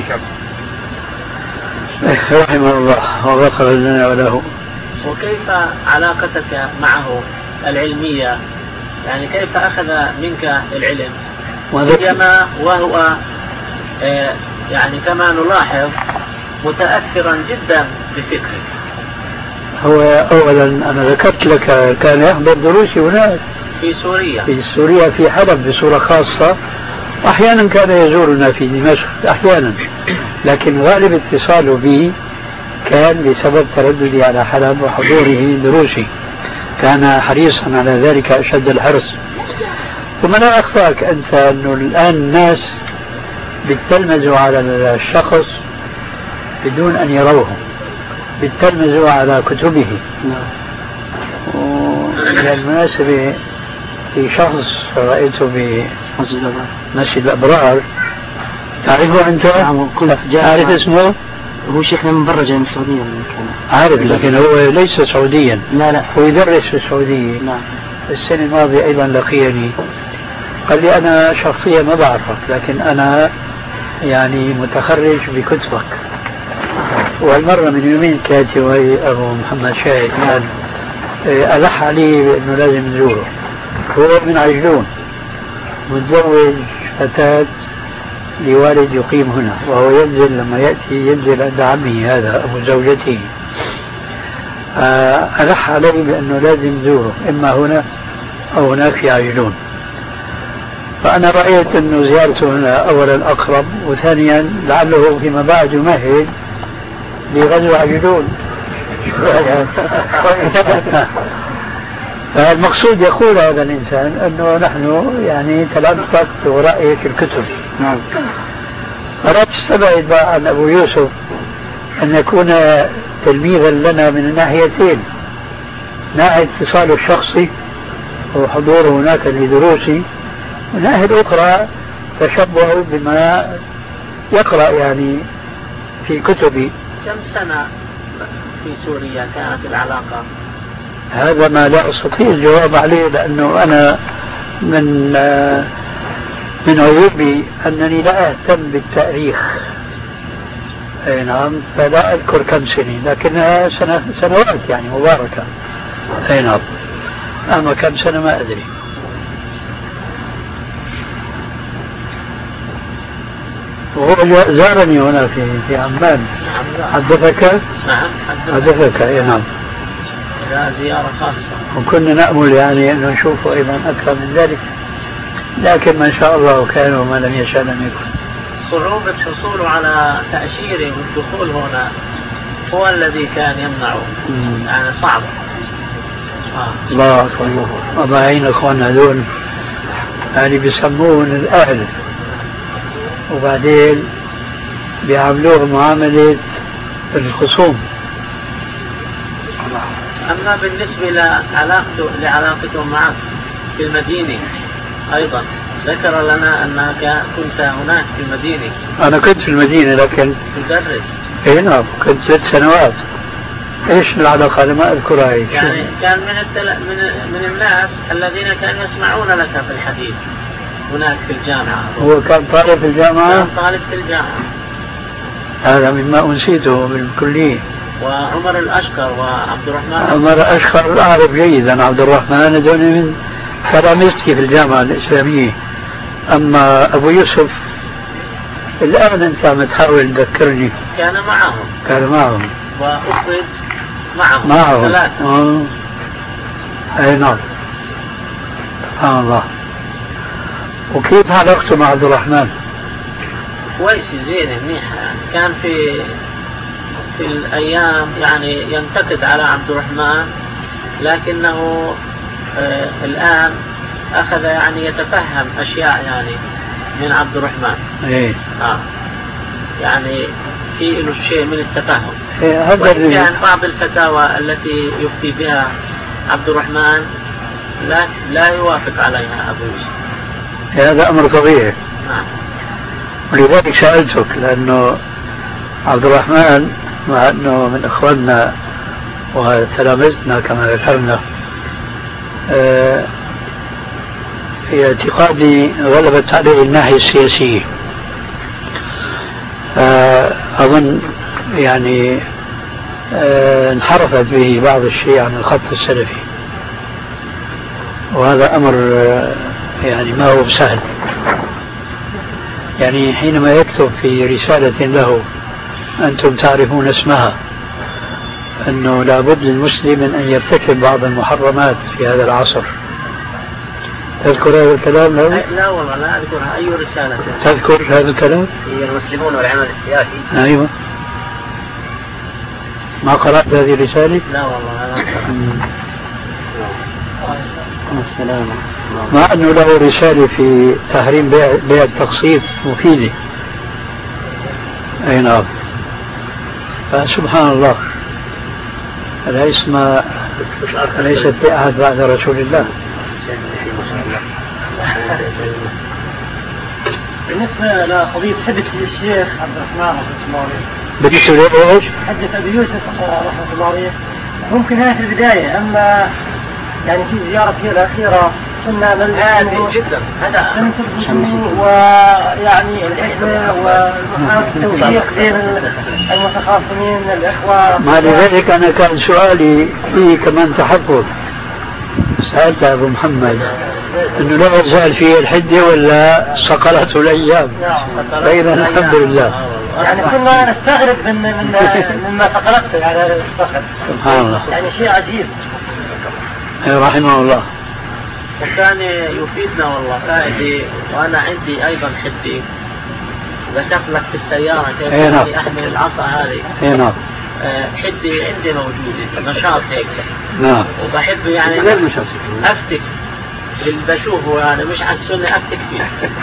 رحمه الله وغفر لنا وله. وكيف علاقتك معه العلمية؟ يعني كيف أخذ منك العلم؟ سيما وهو آه يعني كما نلاحظ متأثرا جدا بفكره. هو أولا أنا ذكرت لك كان يحضر دروسي هناك في سوريا في سوريا في حلب بصورة خاصة، أحيانا كان يزورنا في دمشق أحيانا، لكن غالب اتصاله بي كان بسبب ترددي على حلب وحضوره دروسي، كان حريصا على ذلك أشد الحرص. ثم لا أخفاك أنت أنه الآن الناس بيتلمذوا على الشخص بدون أن يروه، بيتلمذوا على كتبه. وبالمناسبة في شخص رأيته بمسجد الأبرار، تعرفه أنت؟ نعم. عارف اسمه؟ هو شيخنا من برا جاي من السعودية. عارف لكن هو ليس سعوديا. لا لا هو يدرس في السعودية. نعم. السنة الماضية أيضا لقيني قال لي أنا شخصيا ما بعرفك لكن أنا يعني متخرج بكتبك. والمرة من يومين كاتي وهي أبو محمد شاهد كان ألح علي بأنه لازم نزوره. هو من عجلون متزوج فتاة لوالد يقيم هنا، وهو ينزل لما يأتي ينزل عند عمه هذا أبو زوجته. ألح علي بأنه لازم نزوره إما هنا أو هناك في عجلون. فأنا رأيت أنه زيارته هنا أولا أقرب، وثانيا لعله فيما بعد يمهد لغزو عجلون. فالمقصود يقول هذا الإنسان أنه نحن يعني تلقت ورأيك الكتب. نعم. أردت استبعد بقى عن أبو يوسف أن يكون تلميذا لنا من الناحيتين، ناحية اتصاله الشخصي وحضوره هناك لدروسي، وناحية أخرى تشبه بما يقرأ يعني في كتبي. كم سنة في سوريا كانت العلاقة؟ هذا ما لا أستطيع الجواب عليه، لأنه أنا من من عيوبي أنني لا أهتم بالتاريخ. أي نعم. فلا أذكر كم سنة لكنها سنة سنوات يعني مباركة. أي نعم. أما كم سنة ما أدري. وهو زارني هنا في في عمان. حدثك؟ نعم حدثك. أي نعم. لا زيارة خاصة. وكنا نأمل يعني أن نشوفه أيضا أكثر من ذلك، لكن ما شاء الله كان وما لم يشاء لم يكن. صعوبة حصوله على تأشيرة والدخول هنا هو الذي كان يمنعه. يعني صعب. آه. الله أكبر. الله يعين أخواننا هذول يعني بيسمون الأهل وبعدين بيعاملوه معاملة الخصوم. أما بالنسبة لعلاقته لعلاقته معك في المدينة أيضا ذكر لنا أنك كنت هناك في المدينة. أنا كنت في المدينة لكن تدرس. إيه نعم كنت ثلاث سنوات. إيش العلاقة أنا ما أذكرها هيك. يعني كان من التل... من من الناس الذين كانوا يسمعون لك في الحديث هناك في الجامعة. هو كان طالب في الجامعة؟ كان طالب في الجامعة. هذا مما أنسيته بالكلية. وعمر الأشقر وعبد الرحمن. عمر الأشقر أعرف جيدا. عبد الرحمن هذول من تلامذتي في الجامعة الإسلامية. أما أبو يوسف الآن أنت عم تحاول تذكرني. كان معهم. كان معهم. وأخرج معهم. معهم. ثلاثة. آه. أي نعم. سبحان الله. وكيف علاقته مع عبد الرحمن؟ كويس زين منيحة يعني. كان في في الأيام يعني ينتقد على عبد الرحمن لكنه آه الآن أخذ يعني يتفهم أشياء يعني من عبد الرحمن. إيه. آه. يعني في له شيء من التفهم. إيه وإن كان بعض الفتاوى التي يفتي بها عبد الرحمن لا لا يوافق عليها أبو يوسف. هذا أمر طبيعي. نعم. ولذلك سألتك لأنه عبد الرحمن مع أنه من إخواننا وتلامذتنا كما ذكرنا في اعتقادي غلبت عليه الناحية السياسية. أظن يعني انحرفت به بعض الشيء عن الخط السلفي وهذا أمر يعني ما هو بسهل. يعني حينما يكتب في رسالة له أنتم تعرفون اسمها أنه لابد للمسلم من أن يرتكب بعض المحرمات في هذا العصر. تذكر هذا الكلام له؟ لا والله لا أذكرها. أي رسالة؟ تذكر هذا الكلام؟ هي المسلمون والعمل السياسي. أيوة. ما قرأت هذه الرسالة؟ لا والله لا أذكرها. السلام. مع أنه له رسالة في تحريم بيع, بيع التقسيط مفيدة. أي نعم. فسبحان الله الاسم ليست لأحد بعد رسول الله. بالنسبة لقضية حدث الشيخ عبد الرحمن رحمة الله عليه. بالنسبة لإيش؟ حدث أبي يوسف رحمة الله عليه ممكن هنا في البداية. أما يعني في زيارته الأخيرة كنا نلزمه جدا هذا ويعني الحكمة ومحاولة التوفيق بين المتخاصمين من الإخوة. مع ذلك أنا كان سؤالي فيه كمان تحفظ. سألت أبو محمد أنه لا يزال فيه الحدة ولا صقلته الأيام. فإذا الحمد لله. يعني كنا نستغرب من من مما صقلته على الصخر. سبحان الله. يعني شيء عجيب. رحمه الله. وكان يفيدنا والله فائدة. وأنا عندي أيضا حدي ذكرت لك في السيارة كيف أني أحمل العصا هذه. اي نعم. حدي عندي موجودة نشاط هيك. نعم. وبحب يعني أفتك بشوفه يعني مش على السنة أفتك فيه.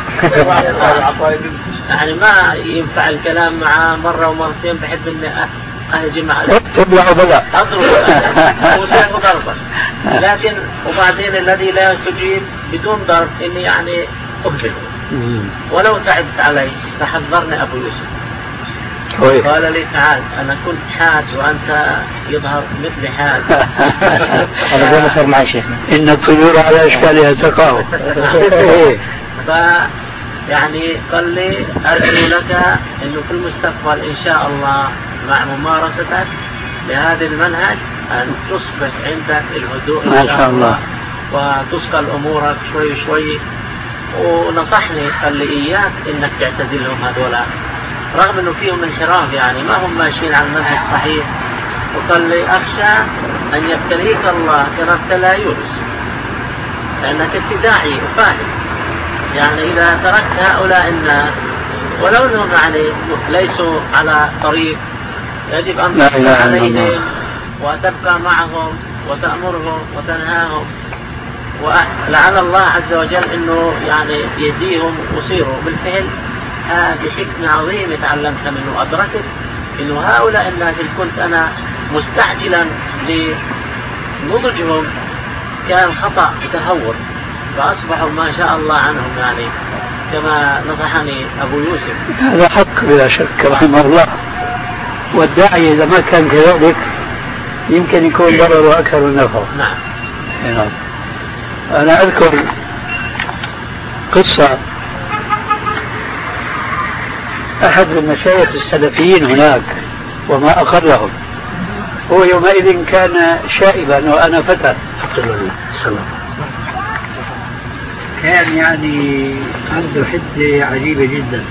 يعني ما ينفع الكلام معه مرة ومرتين. بحب إني أهجم عليه. تبلع وبلع. أضرب وسيف ضربا. لكن وبعدين الذي لا يستجيب بدون ضرب إني يعني أهجم. ولو تعبت عليه فحذرني أبو يوسف. قال لي تعال أنا كنت حاج وأنت يظهر مثل حاج. هذا زي ما صار معي شيخنا. إن الطيور على أشكالها تقع. ف يعني قال لي أرجو لك إنه في المستقبل إن شاء الله مع ممارستك لهذا المنهج أن تصبح عندك الهدوء ما شاء الله وتسقل أمورك شوي شوي. ونصحني قال لي إياك إنك تعتزلهم هذولا رغم إنه فيهم انحراف يعني ما هم ماشيين على المنهج صحيح. وقال لي أخشى أن يبتليك الله كما ابتلى يونس لأنك ابتداعي وفاهم. يعني إذا تركت هؤلاء الناس ولو أنهم يعني ليسوا على طريق يجب أن تقضي عليهم وتبقى معهم وتأمرهم وتنهاهم، ولعل الله عز وجل أنه يعني يهديهم ويصيروا بالفعل. هذه حكمة عظيمة تعلمتها منه، أدركت أنه هؤلاء الناس اللي كنت أنا مستعجلا لنضجهم كان خطأ وتهور، فأصبحوا ما شاء الله عنهم يعني كما نصحني أبو يوسف. هذا حق بلا شك رحمه الله، والداعي إذا ما كان كذلك يمكن يكون ضرر أكثر من نفعه. نعم. نعم. أنا أذكر قصة أحد المشايخ السلفيين هناك وما أقرهم، هو يومئذ كان شائبا وأنا فتى، كان يعني عنده حدة عجيبة جدا.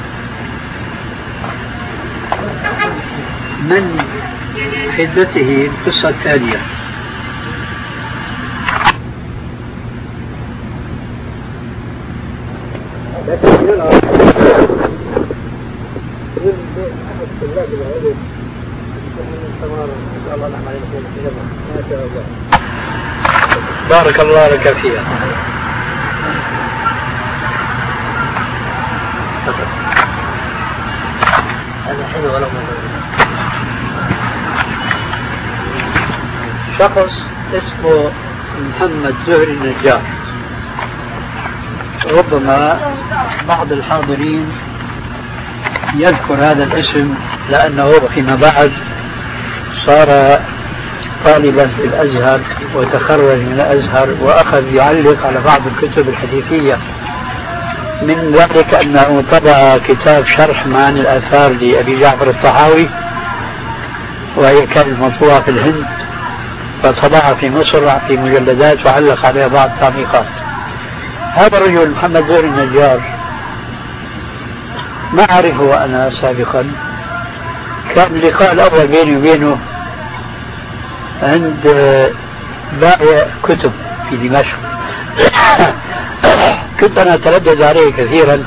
من حدته القصة التالية: بارك الله لك فيها. هذا حلو ولو شخص اسمه محمد زهري النجار، ربما بعض الحاضرين يذكر هذا الاسم لأنه فيما بعد صار طالبا في الأزهر وتخرج من الأزهر وأخذ يعلق على بعض الكتب الحديثية. من ذلك أنه طبع كتاب شرح معاني الآثار لأبي جعفر الطحاوي، وهي كانت مطبوعة في الهند فطبعها في مصر في مجلدات وعلق عليها بعض التعليقات. هذا الرجل محمد زهري النجار ما أعرفه أنا سابقا، كان اللقاء الأول بيني وبينه عند بائع كتب في دمشق. كنت أنا أتردد عليه كثيرا،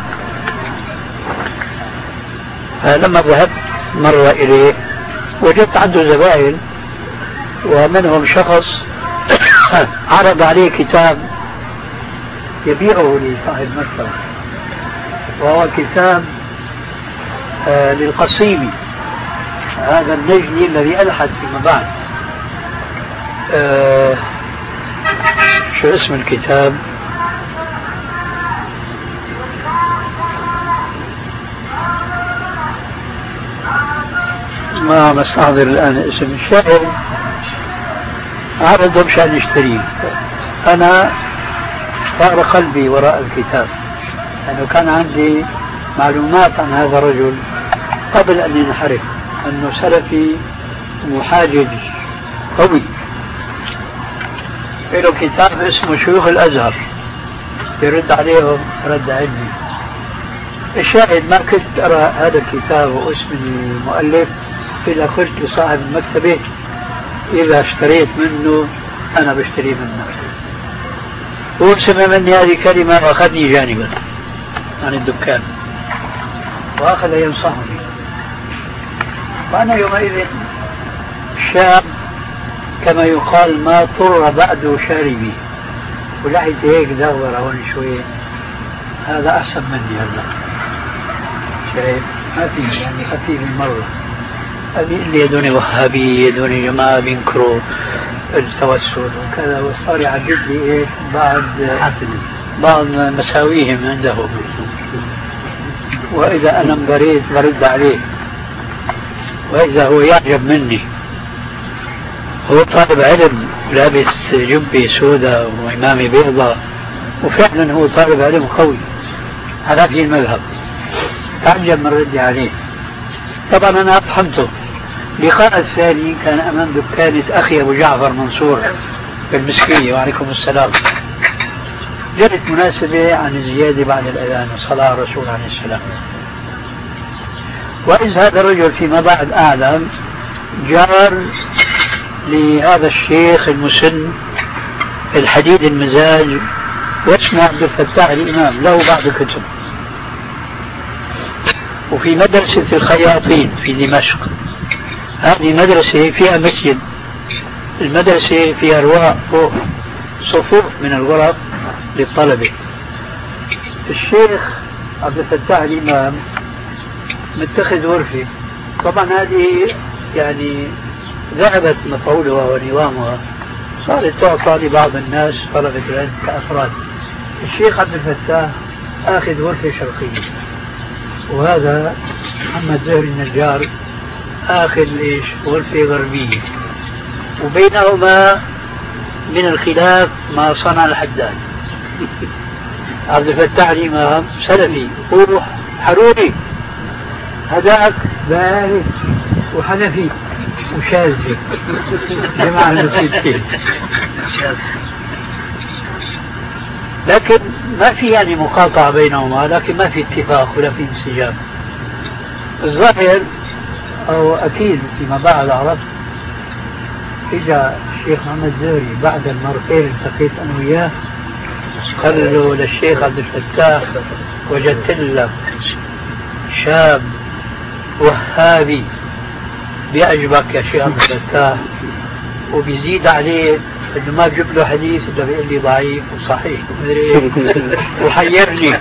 فلما ذهبت مرة إليه وجدت عنده زبائن، ومنهم شخص عرض عليه كتاب يبيعه لصاحب مكتبة، وهو كتاب آه للقصيمي، هذا النجدي الذي ألحد فيما بعد. آه شو اسم الكتاب؟ ما مستحضر الآن اسم الشاعر. عرضه مشان يشتريه، أنا صار قلبي وراء الكتاب لأنه كان عندي معلومات عن هذا الرجل قبل أن ينحرف، أنه سلفي محاجج قوي. له كتاب اسمه شيوخ الأزهر يرد عليهم رد علمي. الشاهد ما كنت أرى هذا الكتاب واسم المؤلف إلا قلت لصاحب المكتبة إذا اشتريت منه أنا بشتري منه. هو سمع مني هذه كلمة وأخذني جانبا عن الدكان وأخذ ينصحني، وأنا يومئذ شاب كما يقال ما طر بعد شاربي، ولحيت هيك دور هون شوي، هذا أحسن مني هلا شايف، ما في يعني خفيف المرة. أبي اللي يدوني وهابي يدوني جماعة بينكروا التوسل وكذا، وصار يعدد لي إيه بعض بعض مساويهم عنده، وإذا أنا بريد برد عليه، وإذا هو يعجب مني. هو طالب علم لابس جبة سوداء وإمامة بيضاء، وفعلا هو طالب علم قوي على في المذهب. تعجب من ردي عليه. طبعا أنا أفهمته. اللقاء الثاني كان أمام دكانة أخي أبو جعفر منصور في المسكية، وعليكم السلام. جرت مناسبة عن الزيادة بعد الأذان وصلاة الرسول عليه السلام، وإذ هذا الرجل فيما بعد أعلم جار لهذا الشيخ المسن الحديد المزاج، واسمه عبد الفتاح الإمام، له بعض الكتب، وفي مدرسة الخياطين في دمشق. هذه مدرسة فيها مسجد، المدرسة فيها رواق فوق، صفوف من الغرف للطلبة. الشيخ عبد الفتاح الإمام متخذ غرفة، طبعا هذه يعني ذهبت مفعولها ونظامها، صارت تعطى لبعض الناس طلبة العلم كأفراد. الشيخ عبد الفتاح آخذ غرفة شرقية، وهذا محمد زهري النجار آخذ إيش غرفة غربية، وبينهما من الخلاف ما صنع الحداد. عبد الفتاح الإمام سلفي هو حروري، هذاك بارد وحنفي وشاذي جماعة المسجدين، لكن ما في يعني مقاطعة بينهما، لكن ما في اتفاق ولا في انسجام. الظاهر أو أكيد فيما بعد عرفت إجا الشيخ محمد زهري بعد المرتين التقيت أنا وياه، قال له للشيخ عبد الفتاح وجدت لك شاب وهابي بيعجبك يا شيخ عبد الفتاح، وبيزيد عليه انه ما بجيب له حديث الا بيقول لي ضعيف وصحيح وحيرني.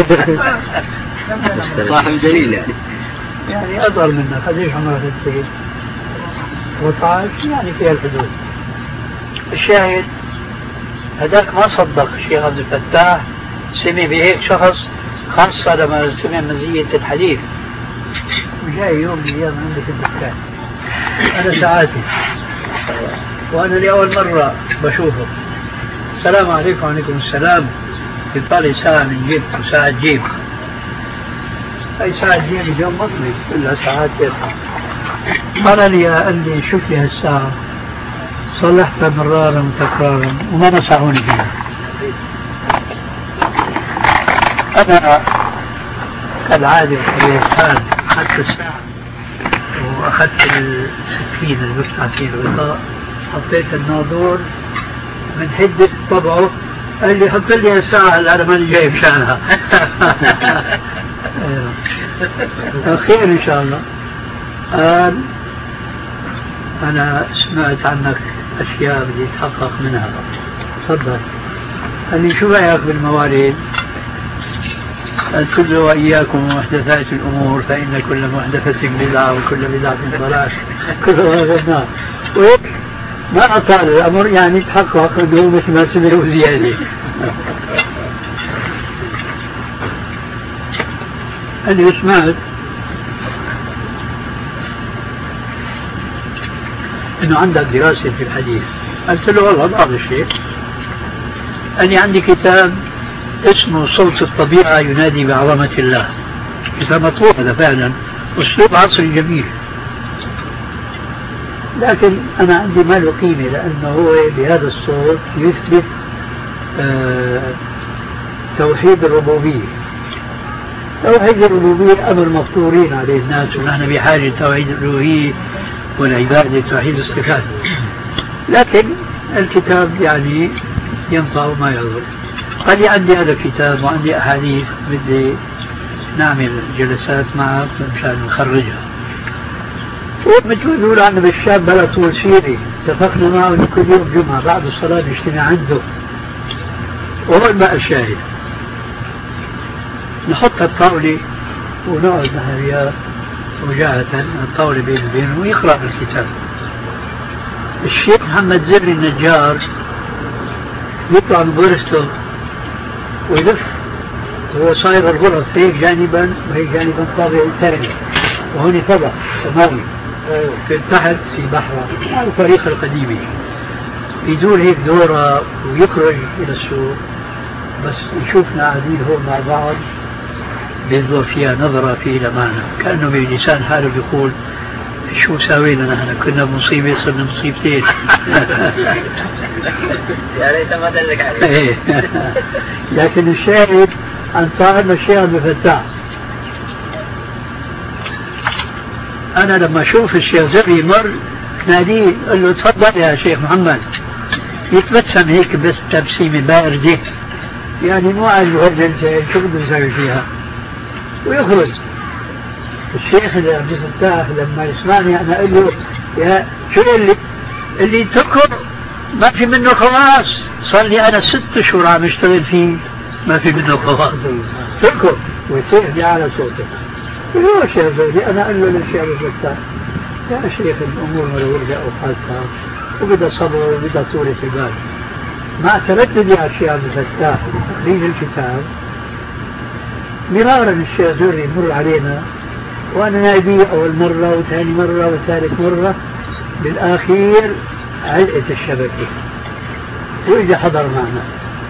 صاحب جليل يعني يعني اصغر منك، قديش عمرك انت؟ أربعة عشر يعني فيها الحدود. الشاهد هذاك ما صدق الشيخ عبد الفتاح، سمع بهيك شخص، خاصة لما سمع مزية الحديث. وجاي يوم من الايام عندي في الدكان، انا ساعاتي وانا لاول مرة بشوفه، السلام عليكم. وعليكم السلام. يطلع ساعة من جيب ساعة جيب، اي ساعة جيب اليوم مطلي كلها ساعات تسعة. قال لي قال لي شوف لي هالساعة، صلحتها مرارا وتكرارا وما نصحوني فيها. انا كالعادة بطبيعة الحال اخذت الساعة واخذت السكين اللي بفتح فيه الغطاء، حطيت الناظور من حدة طبعه، قال لي حط لي الساعة اللي انا ماني جايب شانها. خير ان شاء الله. قال انا سمعت عنك اشياء بدي اتحقق منها، تفضل. قال لي شو رايك بالمواليد؟ قلت له واياكم ومحدثات الامور فان كل محدثة بدعة وكل بدعة ضلالة كلها في النار. وهيك ما اطال الامر، يعني تحقق انه مش ما سمعوا زيادة. قال لي سمعت انه عندك دراسة في الحديث. قلت له والله بعض الشيء. قال لي عندي كتاب اسمه صوت الطبيعة ينادي بعظمة الله، كتاب مطبوع هذا فعلا، اسلوب عصري جميل، لكن انا عندي ما له قيمة، لانه هو بهذا الصوت يثبت آه توحيد الربوبية. توحيد الربوبية امر مفطورين عليه الناس، ونحن بحاجة توحيد الالوهية والعبادة توحيد الصفات، لكن الكتاب يعني ينفع وما يضر. قال لي عندي هذا الكتاب وعندي أحاديث بدي نعمل جلسات معك مشان نخرجها. مثل ما يقول عنا بالشاب بلا طول سيري، اتفقنا معه انه كل يوم جمعة بعد الصلاة نجتمع عنده، وهو الماء الشاهد. نحط الطاولة ونقعد نحن وياه وجاهة الطاولة بينه وبينه ويقرأ الكتاب. الشيخ محمد زهري النجار يطلع من غرفته ويلف، هو صاير الغرف هيك جانبا وهيك جانبا طابع الثاني، وهون فضاء سماوي في تحت في بحر على الطريقة القديمة، يدور هيك دورة ويخرج إلى السوق، بس يشوفنا قاعدين هون مع بعض بينظر فيها نظرة في لمعنى، كأنه بلسان حاله بيقول شو ساوينا نحن، كنا بمصيبة صرنا مصيبتين. يا ريت ما دلك عليه. لكن الشاهد عن صاحب الشيخ عبد الفتاح، أنا لما أشوف الشيخ زهري مر ناديه قال له تفضل يا شيخ محمد، يتبسم هيك بس تبسيمة باردة، يعني مو عاجبه هالجلسة شو بده يسوي فيها، ويخرج. الشيخ عبد الفتاح لما يسمعني أنا أقول له يا شو اللي اللي تركه ما في منه خلاص، صار لي أنا ست شهور عم اشتغل فيه ما في منه خلاص، تركه ويصيح لي على صوته. يا شيخ زوجي أنا أقول له للشيخ عبد الفتاح يا شيخ الأمور ملوردة أوقاتها وبدأ صبر وبدأ طولة البال. مع تردد يا شيخ عبد الفتاح تخريج الكتاب مرارا الشيخ زوري يمر علينا وأنا ناديه أول مرة وثاني مرة وثالث مرة، بالآخير علقت الشبكة وإجا حضر معنا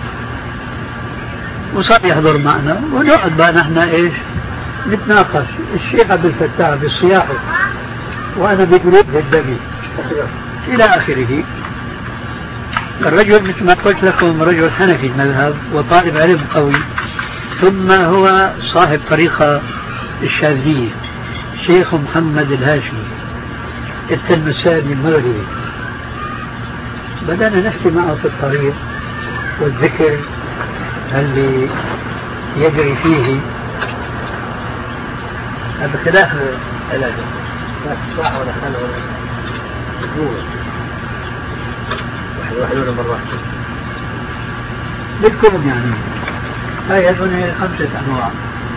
وصار يحضر معنا ونقعد بقى نحن إيش نتناقش، الشيخ عبد الفتاح بالصياحة وأنا بقلوب الدمي إلى آخره. الرجل مثل ما قلت لكم رجل حنفي المذهب وطالب علم قوي، ثم هو صاحب طريقة الشاذلية شيخ محمد الهاشمي التلمساني المغربي. بدأنا نحكي معه في الطريق والذكر اللي يجري فيه هذا خلاف علاجه لا تصبح ولا خلع ولا مجموعة واحد واحد ولا مرة بالكم يعني. هاي هذول خمسة أنواع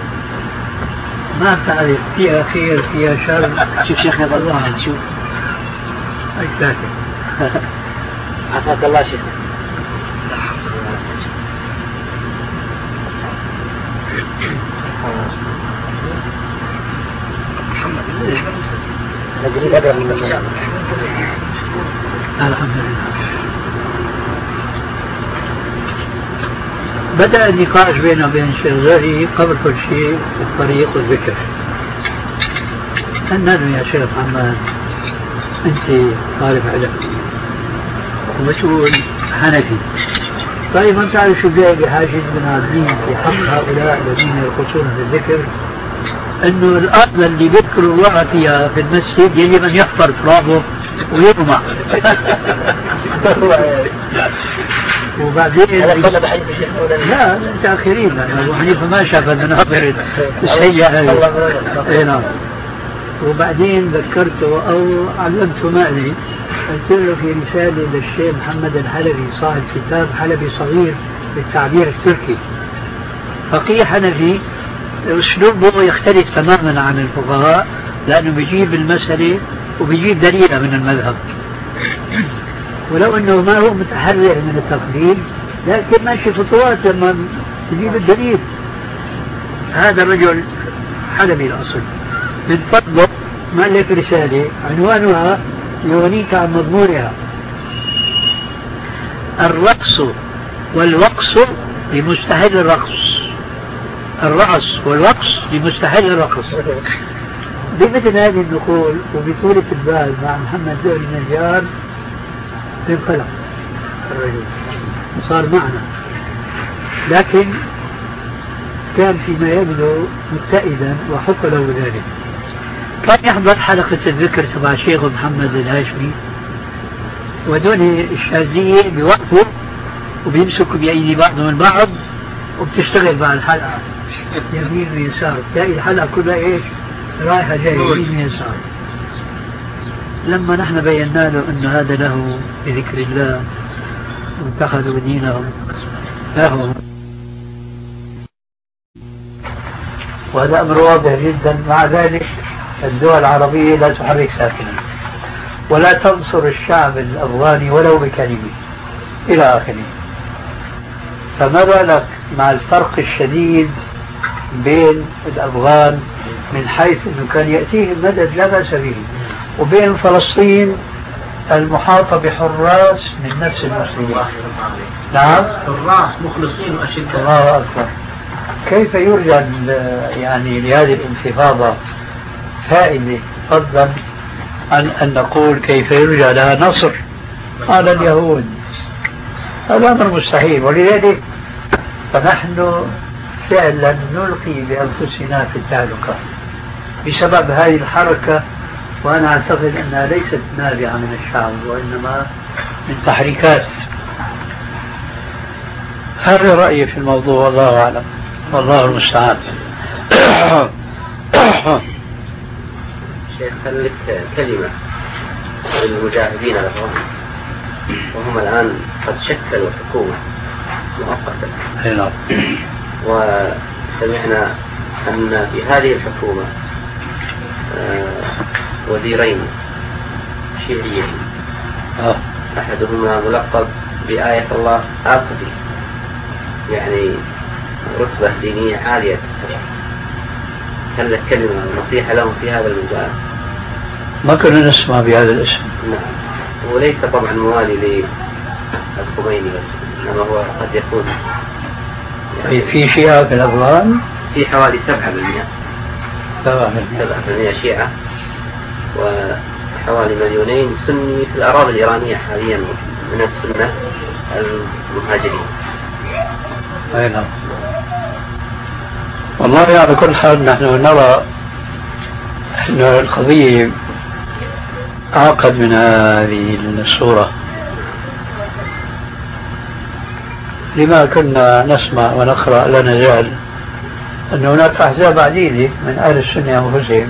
ما بتعرف فيها خير فيها شر. شوف شيخ هذا الله شوف هاي ثلاثة. عافاك الله شيخ. الحمد لله. بدأ النقاش بينه وبين الشيخ زاهي قبل كل شيء في الطريق والذكر. قلنا له يا شيخ محمد أنت طالب علم ومسؤول حنفي، طيب ما تعرف شو جاي بحاجة من عابدين في حق هؤلاء الذين يرقصون في الذكر أنه الأرض اللي بيذكر الله فيها في المسجد يجب أن يحفر ترابه ويرمى. وبعدين لا متأخرين أبو حنيفة ما شاف المناظر السيئة هذه. نعم. وبعدين ذكرته أو علمته مالي قلت له في رسالة للشيخ محمد الحلبي صاحب كتاب حلبي صغير بالتعبير التركي فقيه حنفي، أسلوبه يختلف تماما عن الفقهاء لأنه بيجيب المسألة وبيجيب دليلها من المذهب، ولو أنه ما هو متحرر من التقليد لكن ماشي خطوات لما يجيب الدليل. هذا الرجل حلبي الأصل من فضله ما لك رسالة عنوانها يغنيك عن مضمونها: الرقص والوقص لمستحيل الرقص، الرقص والوقص لمستحيل الرقص. بمثل هذه النقول وبطولة البال مع محمد زهري النجار انقلع الرجل وصار معنا، لكن كان فيما يبدو متئدا وحق له ذلك. كان يحضر حلقة الذكر تبع شيخ محمد الهاشمي ودول الشاذلية بيوقفوا وبيمسكوا بأيدي بعضهم البعض وبتشتغل مع الحلقة يمين ويسار، تلاقي الحلقة كلها ايش رايحة جاية يمين ويسار. لما نحن بينا له أن هذا له بذكر الله واتخذوا دينهم لهم، وهذا أمر واضح جدا. مع ذلك الدول العربية لا تحرك ساكنا ولا تنصر الشعب الأفغاني ولو بكلمة إلى آخره. فما بالك مع الفرق الشديد بين الأفغان من حيث أنه كان يأتيه المدد لا بأس به، وبين فلسطين المحاطة بحراس من نفس المسلمين. نعم حراس مخلصين وأشداء. الله أكبر. كيف يرجى يعني لهذه الانتفاضة فائدة فضلا عن أن نقول كيف يرجى لها نصر على اليهود؟ هذا أمر مستحيل. ولذلك فنحن فعلا نلقي بأنفسنا في التهلكة بسبب هذه الحركة، وأنا أعتقد أنها ليست نابعة من الشعب وإنما من تحريكات. هذا رأيي في الموضوع والله أعلم والله المستعان. شيخ خليك كلمة للمجاهدين الأفغان، وهم الآن قد شكلوا حكومة مؤقتة، وسمعنا أن في هذه الحكومة وزيرين شيعيين، أحدهما ملقب بآية الله آصفي، يعني رتبة دينية عالية التبع. هل لك كلمة نصيحة لهم في هذا المجال؟ ما كنا نسمع بهذا الاسم. نعم، وليس طبعا موالي للخميني، إنما هو قد يكون يعني في شيعة في الأفغان في حوالي سبعة بالمئة سبعة بالمئة شيعة، وحوالي مليونين سني في الأراضي الإيرانية حاليا من السنة المهاجرين. أي نعم. والله على كل حال نحن نرى أن القضية أعقد من هذه الصورة. لما كنا نسمع ونقرأ لا نزال أن هناك أحزاب عديدة من أهل السنة أنفسهم،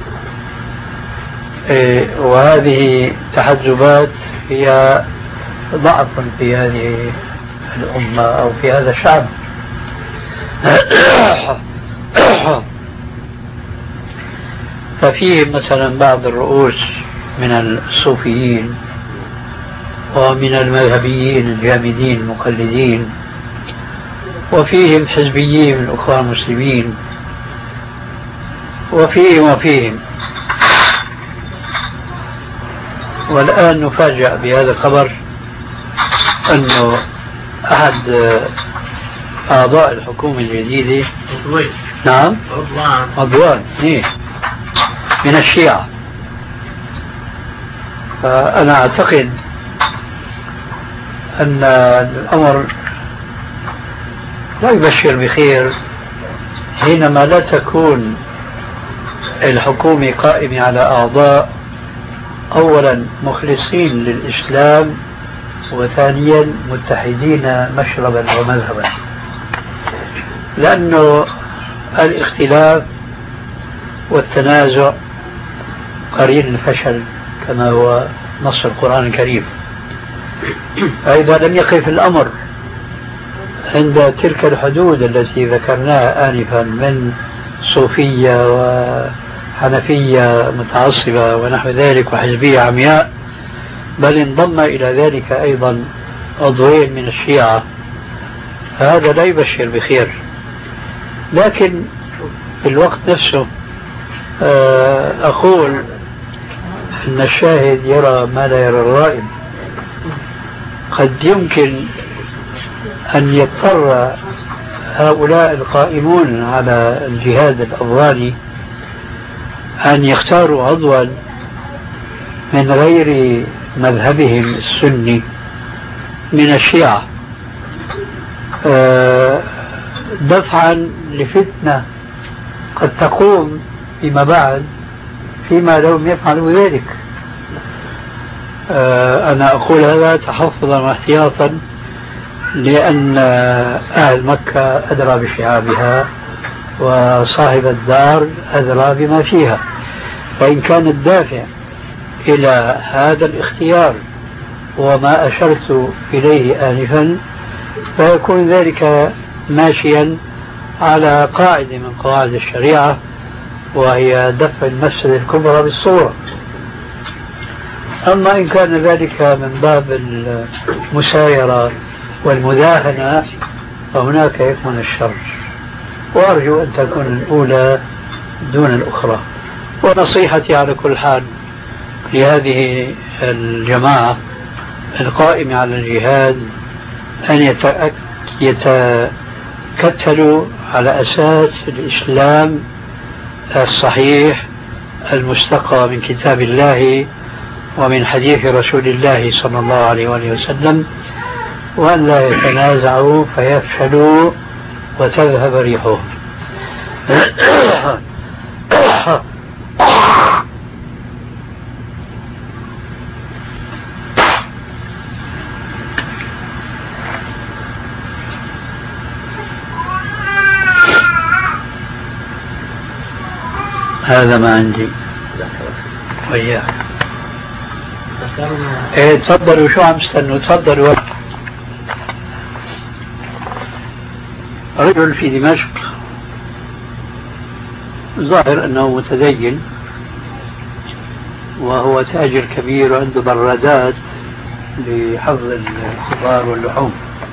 وهذه تحزبات هي ضعف في هذه الأمة أو في هذا الشعب. ففيه مثلا بعض الرؤوس من الصوفيين ومن المذهبيين الجامدين المقلدين، وفيهم حزبيين من الأخوان المسلمين، وفيهم وفيهم والآن نفاجأ بهذا الخبر أنه أحد أعضاء الحكومة الجديدة نعم رضوان من الشيعة. فأنا أعتقد أن الأمر لا يبشر بخير حينما لا تكون الحكومة قائمة على أعضاء أولا مخلصين للإسلام، وثانيا متحدين مشربا ومذهبا، لأنه الاختلاف والتنازع قرين الفشل كما هو نص القرآن الكريم. فإذا لم يقف الأمر عند تلك الحدود التي ذكرناها آنفا من صوفية وحنفية متعصبة ونحو ذلك وحزبية عمياء، بل انضم إلى ذلك أيضا عضوين من الشيعة، فهذا لا يبشر بخير. لكن في الوقت نفسه أقول أن الشاهد يرى ما لا يرى الرائد. قد يمكن أن يضطر هؤلاء القائمون على الجهاد الأفغاني أن يختاروا عضوا من غير مذهبهم السني من الشيعة دفعا لفتنة قد تقوم فيما بعد فيما لم يفعلوا ذلك. أنا أقول هذا تحفظا واحتياطا، لأن أهل مكة أدرى بشعابها وصاحب الدار أدرى بما فيها. فإن كان الدافع إلى هذا الاختيار وما أشرت إليه آنفا، فيكون ذلك ماشيا على قاعدة من قواعد الشريعة، وهي دفع المفسدة الكبرى بالصورة. أما إن كان ذلك من باب المسايرة والمداهنة فهناك يكمن الشر، وأرجو أن تكون الأولى دون الأخرى. ونصيحتي على كل حال لهذه الجماعة القائمة على الجهاد أن يتكتلوا على أساس الإسلام الصحيح المستقى من كتاب الله ومن حديث رسول الله صلى الله عليه وآله وسلم، وأن لا يتنازعوا فيفشلوا وتذهب ريحهم. هذا ما عندي. وياك. ايه تفضلوا، شو عم تستنوا؟ تفضلوا. رجل في دمشق ظاهر انه متدين وهو تاجر كبير وعنده برادات لحفظ الخضار واللحوم.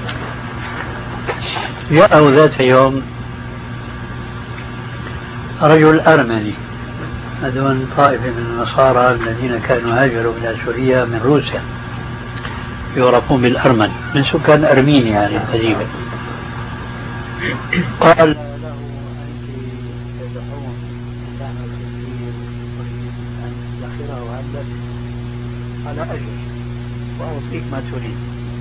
جاءه ذات يوم رجل أرمني، هذول طائفة من النصارى الذين كانوا هاجروا إلى سوريا من روسيا، يعرفون بالأرمن، من سكان أرمينيا يعني قديما. قال له على أجل وأعطيك ما تريد.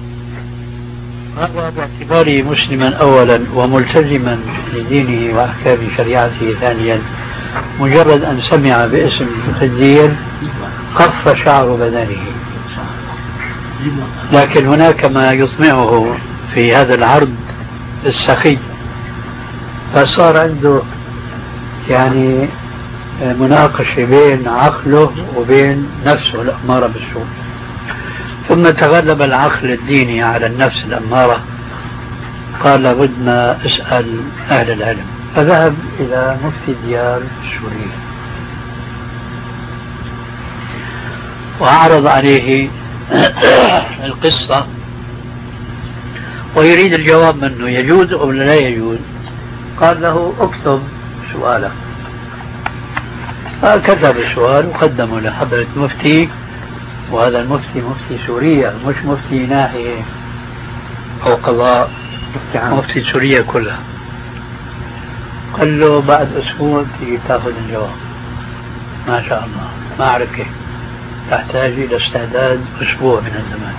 هذا باعتباري مسلما أولا وملتزما لدينه وأحكام شريعته ثانيا، مجرد أن سمع باسم التدين قف شعر بدنه. لكن هناك ما يطمعه في هذا العرض السخي، فصار عنده يعني مناقشة بين عقله وبين نفسه الأمارة بالسوء، ثم تغلب العقل الديني على النفس الأمارة. قال لابد ما أسأل أهل العلم، فذهب إلى مفتي ديار سوريا وعرض عليه القصة ويريد الجواب منه، يجوز أو لا يجوز. قال له اكتب سؤالك، فكتب السؤال وقدمه لحضرة المفتي، وهذا المفتي مفتي سوريا مش مفتي ناحية أو قضاء، مفتي سوريا كلها. قال له بعد أسبوع تيجي تاخذ الجواب. ما شاء الله، ما أعرف كيف، تحتاج إلى استعداد أسبوع من الزمان.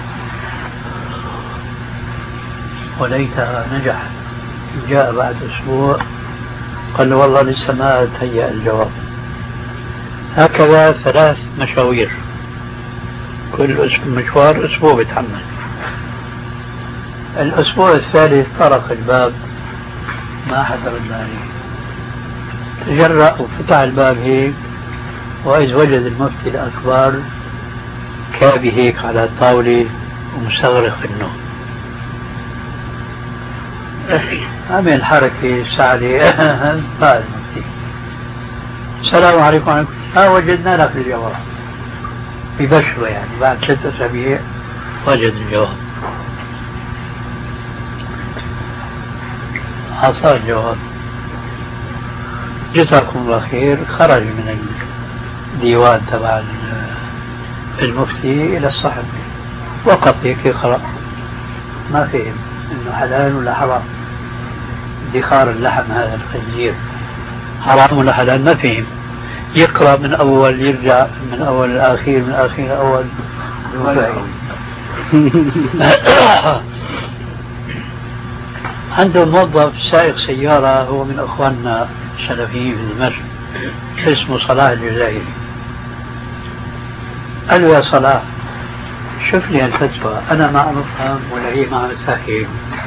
وليتها نجح، جاء بعد أسبوع قال له والله لسه ما تهيأ الجواب. هكذا ثلاث مشاوير، كل مشوار أسبوع بيتحمل. الأسبوع الثالث طرق الباب، ما حدا رد عليه. تجرأ وفتح الباب هيك، وإذ وجد المفتي الأكبر كابي هيك على الطاولة ومستغرق في النوم. عمل حركة سعلي قال المفتي السلام عليكم. وعليكم ها وجدنا لك الجواب. ببشرة يعني بعد ثلاثة أسابيع وجد الجواب. حصل الجواب، جزاكم الله خير. خرج من الديوان تبع المفتي إلى الصحن، وقف هيك يقرأ، ما فهم إنه حلال ولا حرام. ادخار اللحم هذا الخنزير حرام ولا حلال ما فهم. يقرأ من أول، يرجع من أول الأخير، من الأخير الأول. عنده موظف سائق سيارة، هو من أخواننا السلفيين في دمشق، اسمه صلاح الجزائري. قال له يا صلاح شوف لي الفتوى، أنا ما عم أفهم ولا هي ما عم تفهم.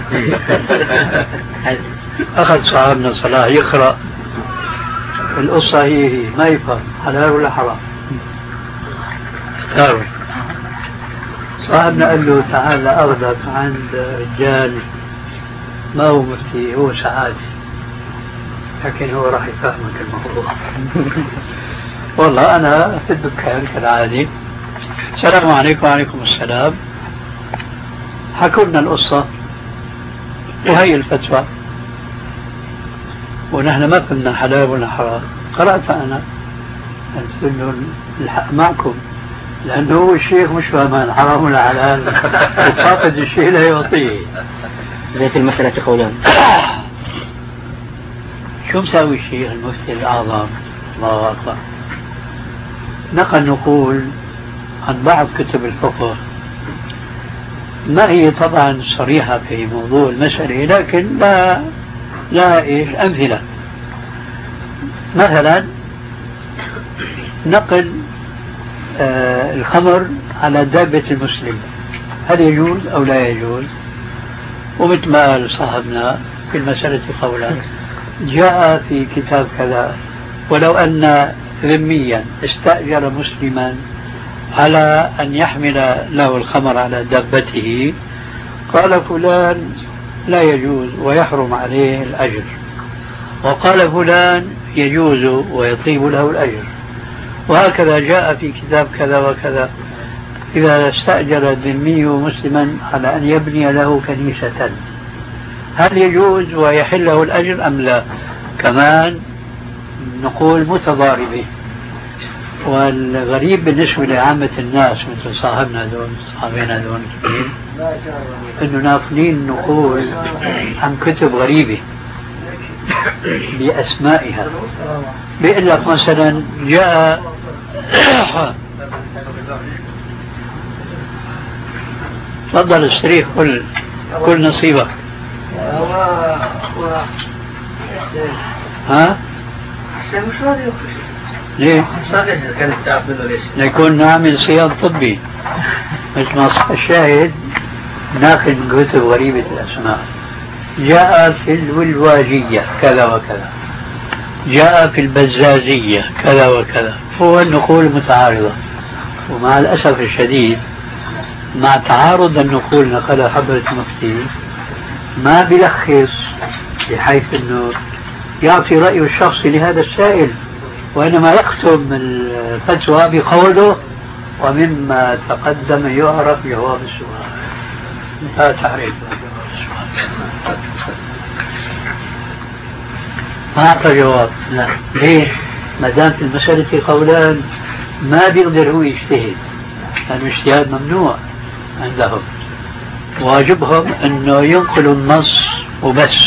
أخذ صاحبنا صلاح يقرأ القصة، هي هي ما يفهم حلال ولا حرام. اختاروا. صاحبنا قال له تعال أخذك عند رجال ما هو مفتي، هو سعادي، لكن هو راح يفهمك الموضوع. والله أنا في الدكان كالعادي، السلام عليكم. وعليكم السلام. حكوا لنا القصة وهي الفتوى، ونحن ما كنا حلال ولا حرام. قرأت أنا، قلت له الحق معكم، لأنه هو الشيخ مش فاهمان حرام ولا حلال، فاقد الشيء لا يعطيه. زي في المسألة قولان. شو مساوي الشيخ المفتي الأعظم؟ الله أكبر. نقل نقول عن بعض كتب الفقه، ما هي طبعا صريحة في موضوع المسألة، لكن لا لا إيش أمثلة. مثلا نقل آه الخمر على دابة المسلم، هل يجوز أو لا يجوز؟ ومثل ما قال صاحبنا في المسألة قولان، جاء في كتاب كذا، ولو أن ذميا استأجر مسلما على أن يحمل له الخمر على دابته، قال فلان لا يجوز ويحرم عليه الأجر، وقال فلان يجوز ويطيب له الأجر، وهكذا جاء في كتاب كذا وكذا. إذا استأجر الذمي مسلما على أن يبني له كنيسة، هل يجوز ويحل له الأجر أم لا؟ كمان نقول متضاربة. والغريب بالنسبة لعامة الناس مثل صاحبنا دول صاحبنا دول كثير انه نافلين نقول عن كتب غريبة بأسمائها. بيقول لك مثلا جاء تفضل استريح كل كل نصيبك. ها؟ ليه؟ ليكون نعمل صيام طبي مثل ما الشاهد ناخذ من كتب غريبة الأسماء. جاء في الولواجية كذا وكذا، جاء في البزازية كذا وكذا، هو النقول متعارضة. ومع الأسف الشديد مع تعارض النقول نقلها حضرة المفتي ما بيلخص بحيث أنه يعطي رأيه الشخصي لهذا السائل، وإنما يختم الفتوى بقوله ومما تقدم يعرف جواب السؤال. لا تعرف ما أعطى جواب. لا. ليه؟ ما دام في المسألة قولان ما بيقدر هو يجتهد، الاجتهاد ممنوع عندهم، واجبهم أنه ينقلوا النص وبس.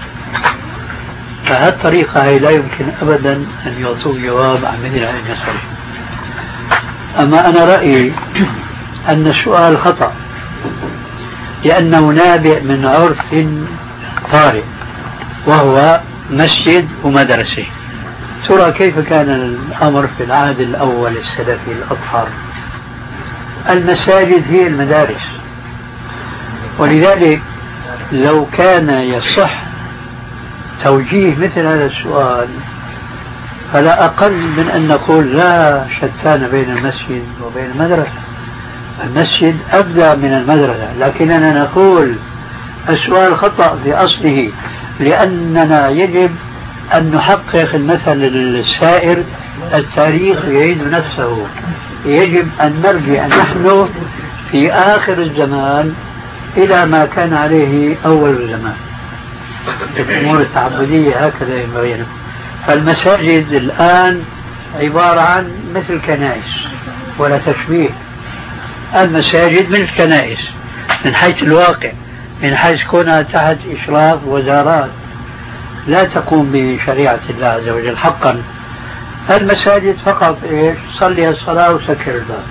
فهالطريقة هي لا يمكن أبدا أن يعطوا جواب عن مثل هذه المسألة. أما أنا رأيي أن السؤال خطأ لأنه نابع من عرف طارئ وهو مسجد ومدرسة. ترى كيف كان الأمر في العهد الأول السلفي الأطهر؟ المساجد هي المدارس، ولذلك لو كان يصح توجيه مثل هذا السؤال فلا أقل من أن نقول لا شتان بين المسجد وبين المدرسة. المسجد أبدأ من المدرسة، لكننا نقول السؤال خطأ في أصله، لأننا يجب أن نحقق المثل السائر التاريخ يعيد نفسه. يجب أن نرجع نحن في آخر الزمان إلى ما كان عليه أول الزمان. الأمور التعبدية هكذا ينبغي. فالمساجد الآن عبارة عن مثل كنائس ولا تشبيه. المساجد مثل كنائس من حيث الواقع، من حيث كونها تحت إشراف وزارات لا تقوم بشريعة الله عز وجل حقا. المساجد فقط إيش؟ صلي الصلاة وسكر الباب.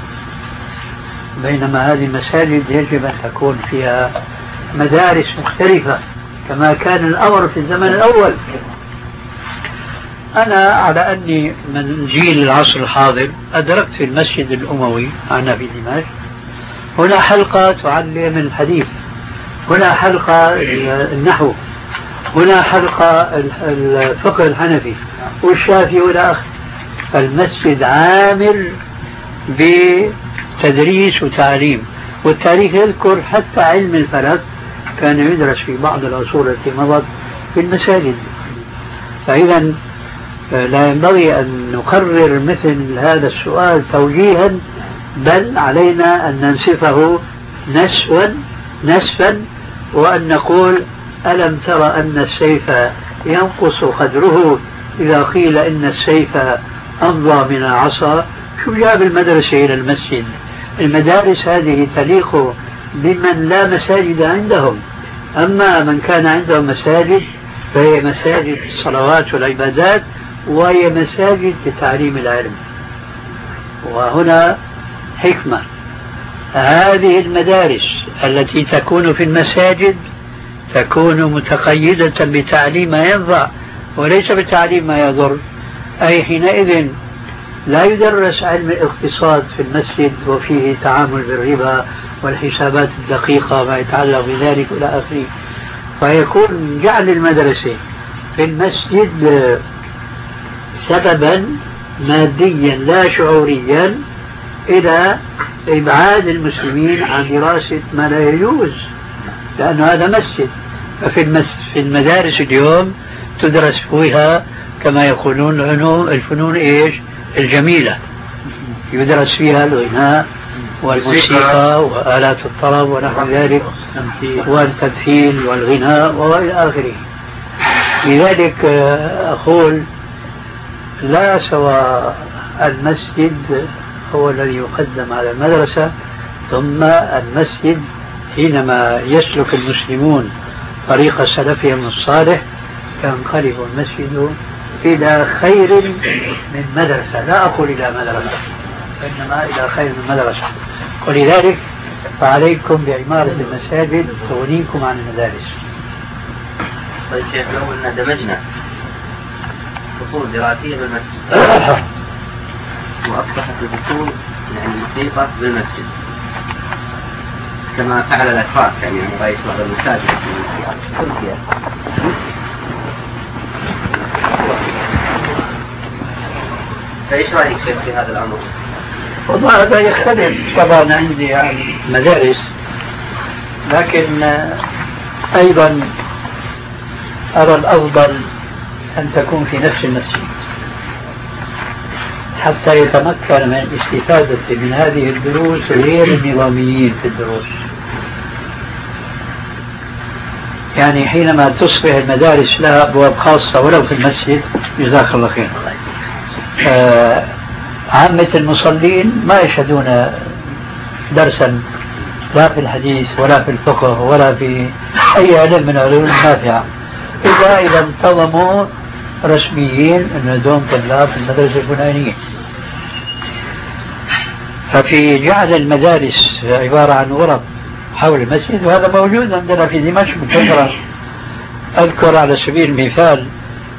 بينما هذه المساجد يجب أن تكون فيها مدارس مختلفة كما كان الأمر في الزمن الأول. أنا على أني من جيل العصر الحاضر أدركت في المسجد الأموي أنا في دمشق هنا حلقة تعلم الحديث، هنا حلقة النحو، هنا حلقة الفقه الحنفي والشافعي والى آخره. فالمسجد عامل بتدريس وتعليم. والتاريخ يذكر حتى علم الفلك كان يدرس في بعض العصور التي مضت في المساجد. فإذا لا ينبغي أن نقرر مثل هذا السؤال توجيها، بل علينا أن ننسفه نسوا نسفا وأن نقول ألم ترى أن السيف ينقص قدره إذا قيل إن السيف أمضى من العصا؟ شو جاب المدرسة إلى المسجد؟ المدارس هذه تليق بمن لا مساجد عندهم. أما من كان عندهم مساجد فهي مساجد الصلوات والعبادات، وهي مساجد لتعليم العلم. وهنا حكمة، هذه المدارس التي تكون في المساجد تكون متقيدة بتعليم ما ينفع وليس بتعليم ما يضر. أي حينئذ لا يدرس علم الاقتصاد في المسجد وفيه تعامل بالربا والحسابات الدقيقة ما يتعلق بذلك إلى آخره. فيكون جعل المدرسة في المسجد سببا ماديا لا شعوريا إلى إبعاد المسلمين عن دراسة ما لا يجوز، لأنه هذا مسجد. ففي المس... في المدارس اليوم تدرس فيها كما يقولون العلوم الفنون إيش الجميلة، يدرس فيها الغناء والموسيقى وآلات الطرب ونحو ذلك والتمثيل والغناء وإلى آخره. لذلك أقول لا سواء المسجد هو الذي يقدم على المدرسة، ثم المسجد حينما يسلك المسلمون طريق سلفهم الصالح ينقلب المسجد إلى خير من مدرسة، لا أقول إلى مدرسة وإنما إلى خير من مدرسة. ولذلك فعليكم بعمارة المساجد تغنيكم عن المدارس. طيب شيخ، لو أن دمجنا فصول دراسية بالمسجد وأصبحت الفصول يعني محيطة بالمسجد كما فعل الأتراك، يعني أنا رأيت بعض المساجد في تركيا. فإيش رأيك شيخ في هذا الأمر؟ والله هذا يختلف طبعا عندي يعني مدارس، لكن أيضا أرى الأفضل أن تكون في نفس المسجد حتى يتمكن من الاستفادة من هذه الدروس غير النظاميين في الدروس. يعني حينما تصبح المدارس لها أبواب خاصة ولو في المسجد جزاك الله خير، آه عامة المصلين ما يشهدون درسا لا في الحديث ولا في الفقه ولا في أي علم من العلوم النافعة إلا إذا انتظموا رسميين أن دون طلاب في المدرسة الفلانية. ففي جعل المدارس عبارة عن غرف حول المسجد، وهذا موجود عندنا في دمشق بكثرة. أذكر على سبيل المثال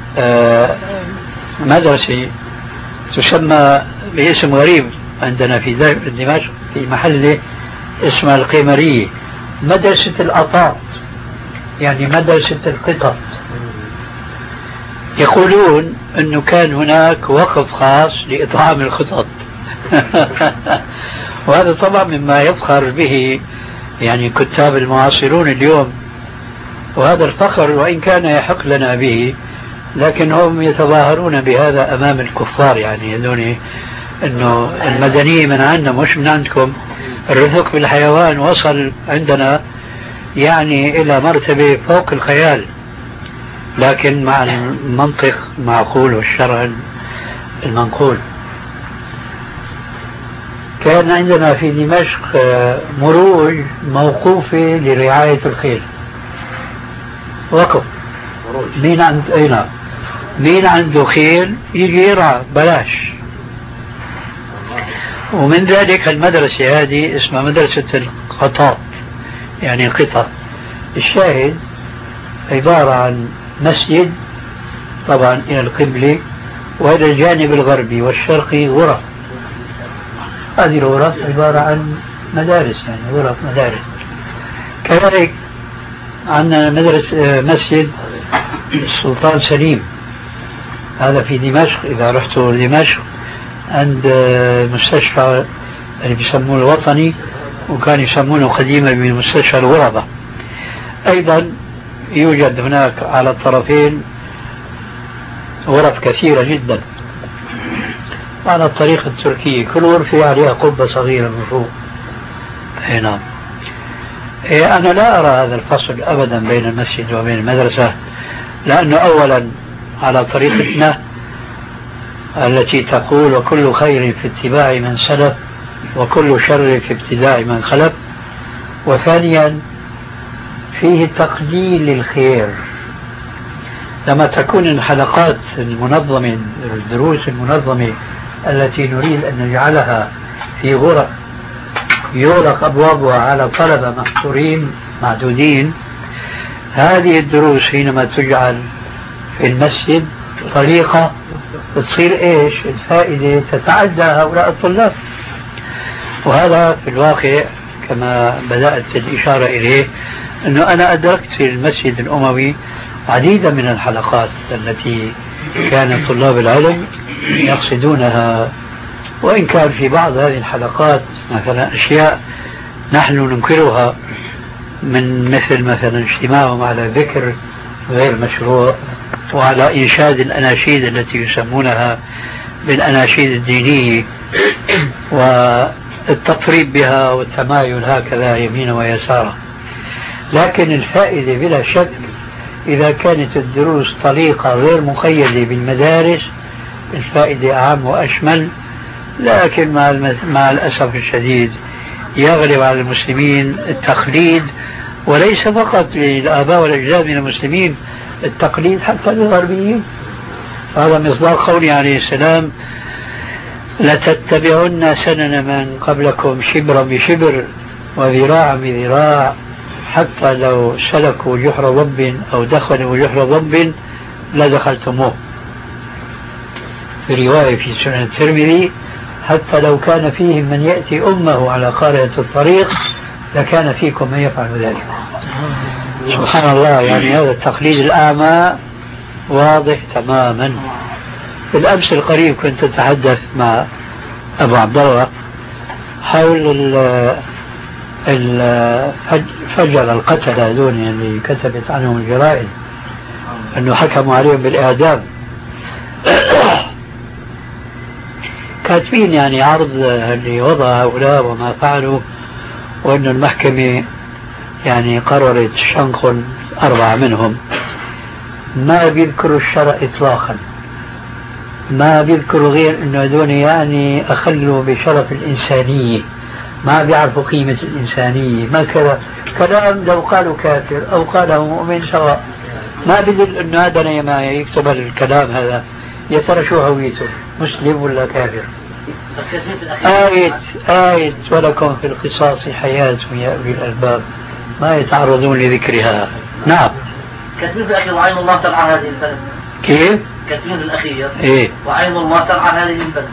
مدرسة تسمى باسم غريب عندنا في دمشق في محل اسمها القمرية، مدرسة الأطاط، يعني مدرسة القطط. يقولون أنه كان هناك وقف خاص لإطعام القطط وهذا طبعا مما يفخر به يعني كتاب المعاصرون اليوم، وهذا الفخر وإن كان يحق لنا به لكن هم يتظاهرون بهذا أمام الكفار، يعني يقولون أنه المدنية من عندنا مش من عندكم. الرفق بالحيوان وصل عندنا يعني إلى مرتبة فوق الخيال، لكن مع المنطق المعقول والشرع المنقول. كان عندنا في دمشق مروج موقوفة لرعاية الخيل، وقف مين عند أين مين عنده خيل يجي يرعى بلاش. ومن ذلك المدرسة هذه اسمها مدرسة القطاط، يعني قطط. الشاهد عبارة عن مسجد طبعا إلى القبلة، وهذا الجانب الغربي والشرقي غرف. هذه الغرف عبارة عن مدارس، يعني غرف مدارس. كذلك عندنا مدرسة مسجد السلطان سليم، هذا في دمشق. إذا رحتوا دمشق عند مستشفى اللي بيسموه الوطني، وكان يسمونه قديما بمستشفى الغربة. أيضا يوجد هناك على الطرفين غرف كثيرة جدا على الطريقة التركية، كل غرفة عليها قبة صغيرة من فوق. نعم. أنا لا أرى هذا الفصل أبدا بين المسجد وبين المدرسة، لأنه أولا على طريقتنا التي تقول وكل خير في اتباع من سلف وكل شر في ابتداع من خلف، وثانيا فيه تقليل للخير. لما تكون الحلقات المنظمة الدروس المنظمة التي نريد أن نجعلها في غرف يغلق أبوابها على طلبة محصورين معدودين، هذه الدروس حينما تجعل في المسجد طريقة تصير إيش الفائدة تتعدى هؤلاء الطلاب. وهذا في الواقع كما بدأت الإشارة إليه، أنه أنا أدركت في المسجد الأموي عديدا من الحلقات التي كان طلاب العلم يقصدونها، وإن كان في بعض هذه الحلقات مثلا أشياء نحن ننكرها، من مثل مثلا اجتماعهم على ذكر غير مشروع، وعلى إنشاد الأناشيد التي يسمونها بالأناشيد الدينية، والتطريب بها والتمايل هكذا يمين ويسارا. لكن الفائدة بلا شك إذا كانت الدروس طليقة غير مقيدة بالمدارس الفائدة أعم وأشمل. لكن مع, مع الأسف الشديد يغلب على المسلمين التقليد، وليس فقط للآباء والأجداد من المسلمين، التقليد حتى للغربيين. هذا مصداق قوله عليه السلام: لتتبعن سنن من قبلكم شبرا بشبر وذراعا بذراع حتى لو سلكوا جحر ضب أو دخلوا جحر ضب لدخلتموه. في رواية في سنن الترمذي: حتى لو كان فيهم من يأتي أمه على قارئة الطريق لكان فيكم من يفعل ذلك. سبحان الله، يعني هذا التقليد الأعمى واضح تماما. بالأمس القريب كنت أتحدث مع أبو عبد الله حول الفجر القتلة هذول اللي كتبت عنهم الجرائد أنه حكموا عليهم بالإعدام. كاتبين يعني عرض اللي وضع هؤلاء وما فعلوا، وأن المحكمة يعني قررت شنق أربعة منهم. ما بيذكروا الشرع إطلاقا، ما بيذكروا غير أنه هذول يعني أخلوا بشرف الإنسانية، ما بيعرفوا قيمة الإنسانية، ما كذا كلام. لو قالوا كافر أو قاله مؤمن سواء، ما بدل أنه هذا ما يكتب الكلام هذا يا ترى شو هويته، مسلم ولا كافر. آية آية ولكم في القصاص حياة يا أولي الألباب ما يتعرضون لذكرها. نعم. كثير الأخير وعين الله ترعى هذه البلد. كيف؟ كثير الأخير إيه؟ وعين الله ترعى هذه البلد.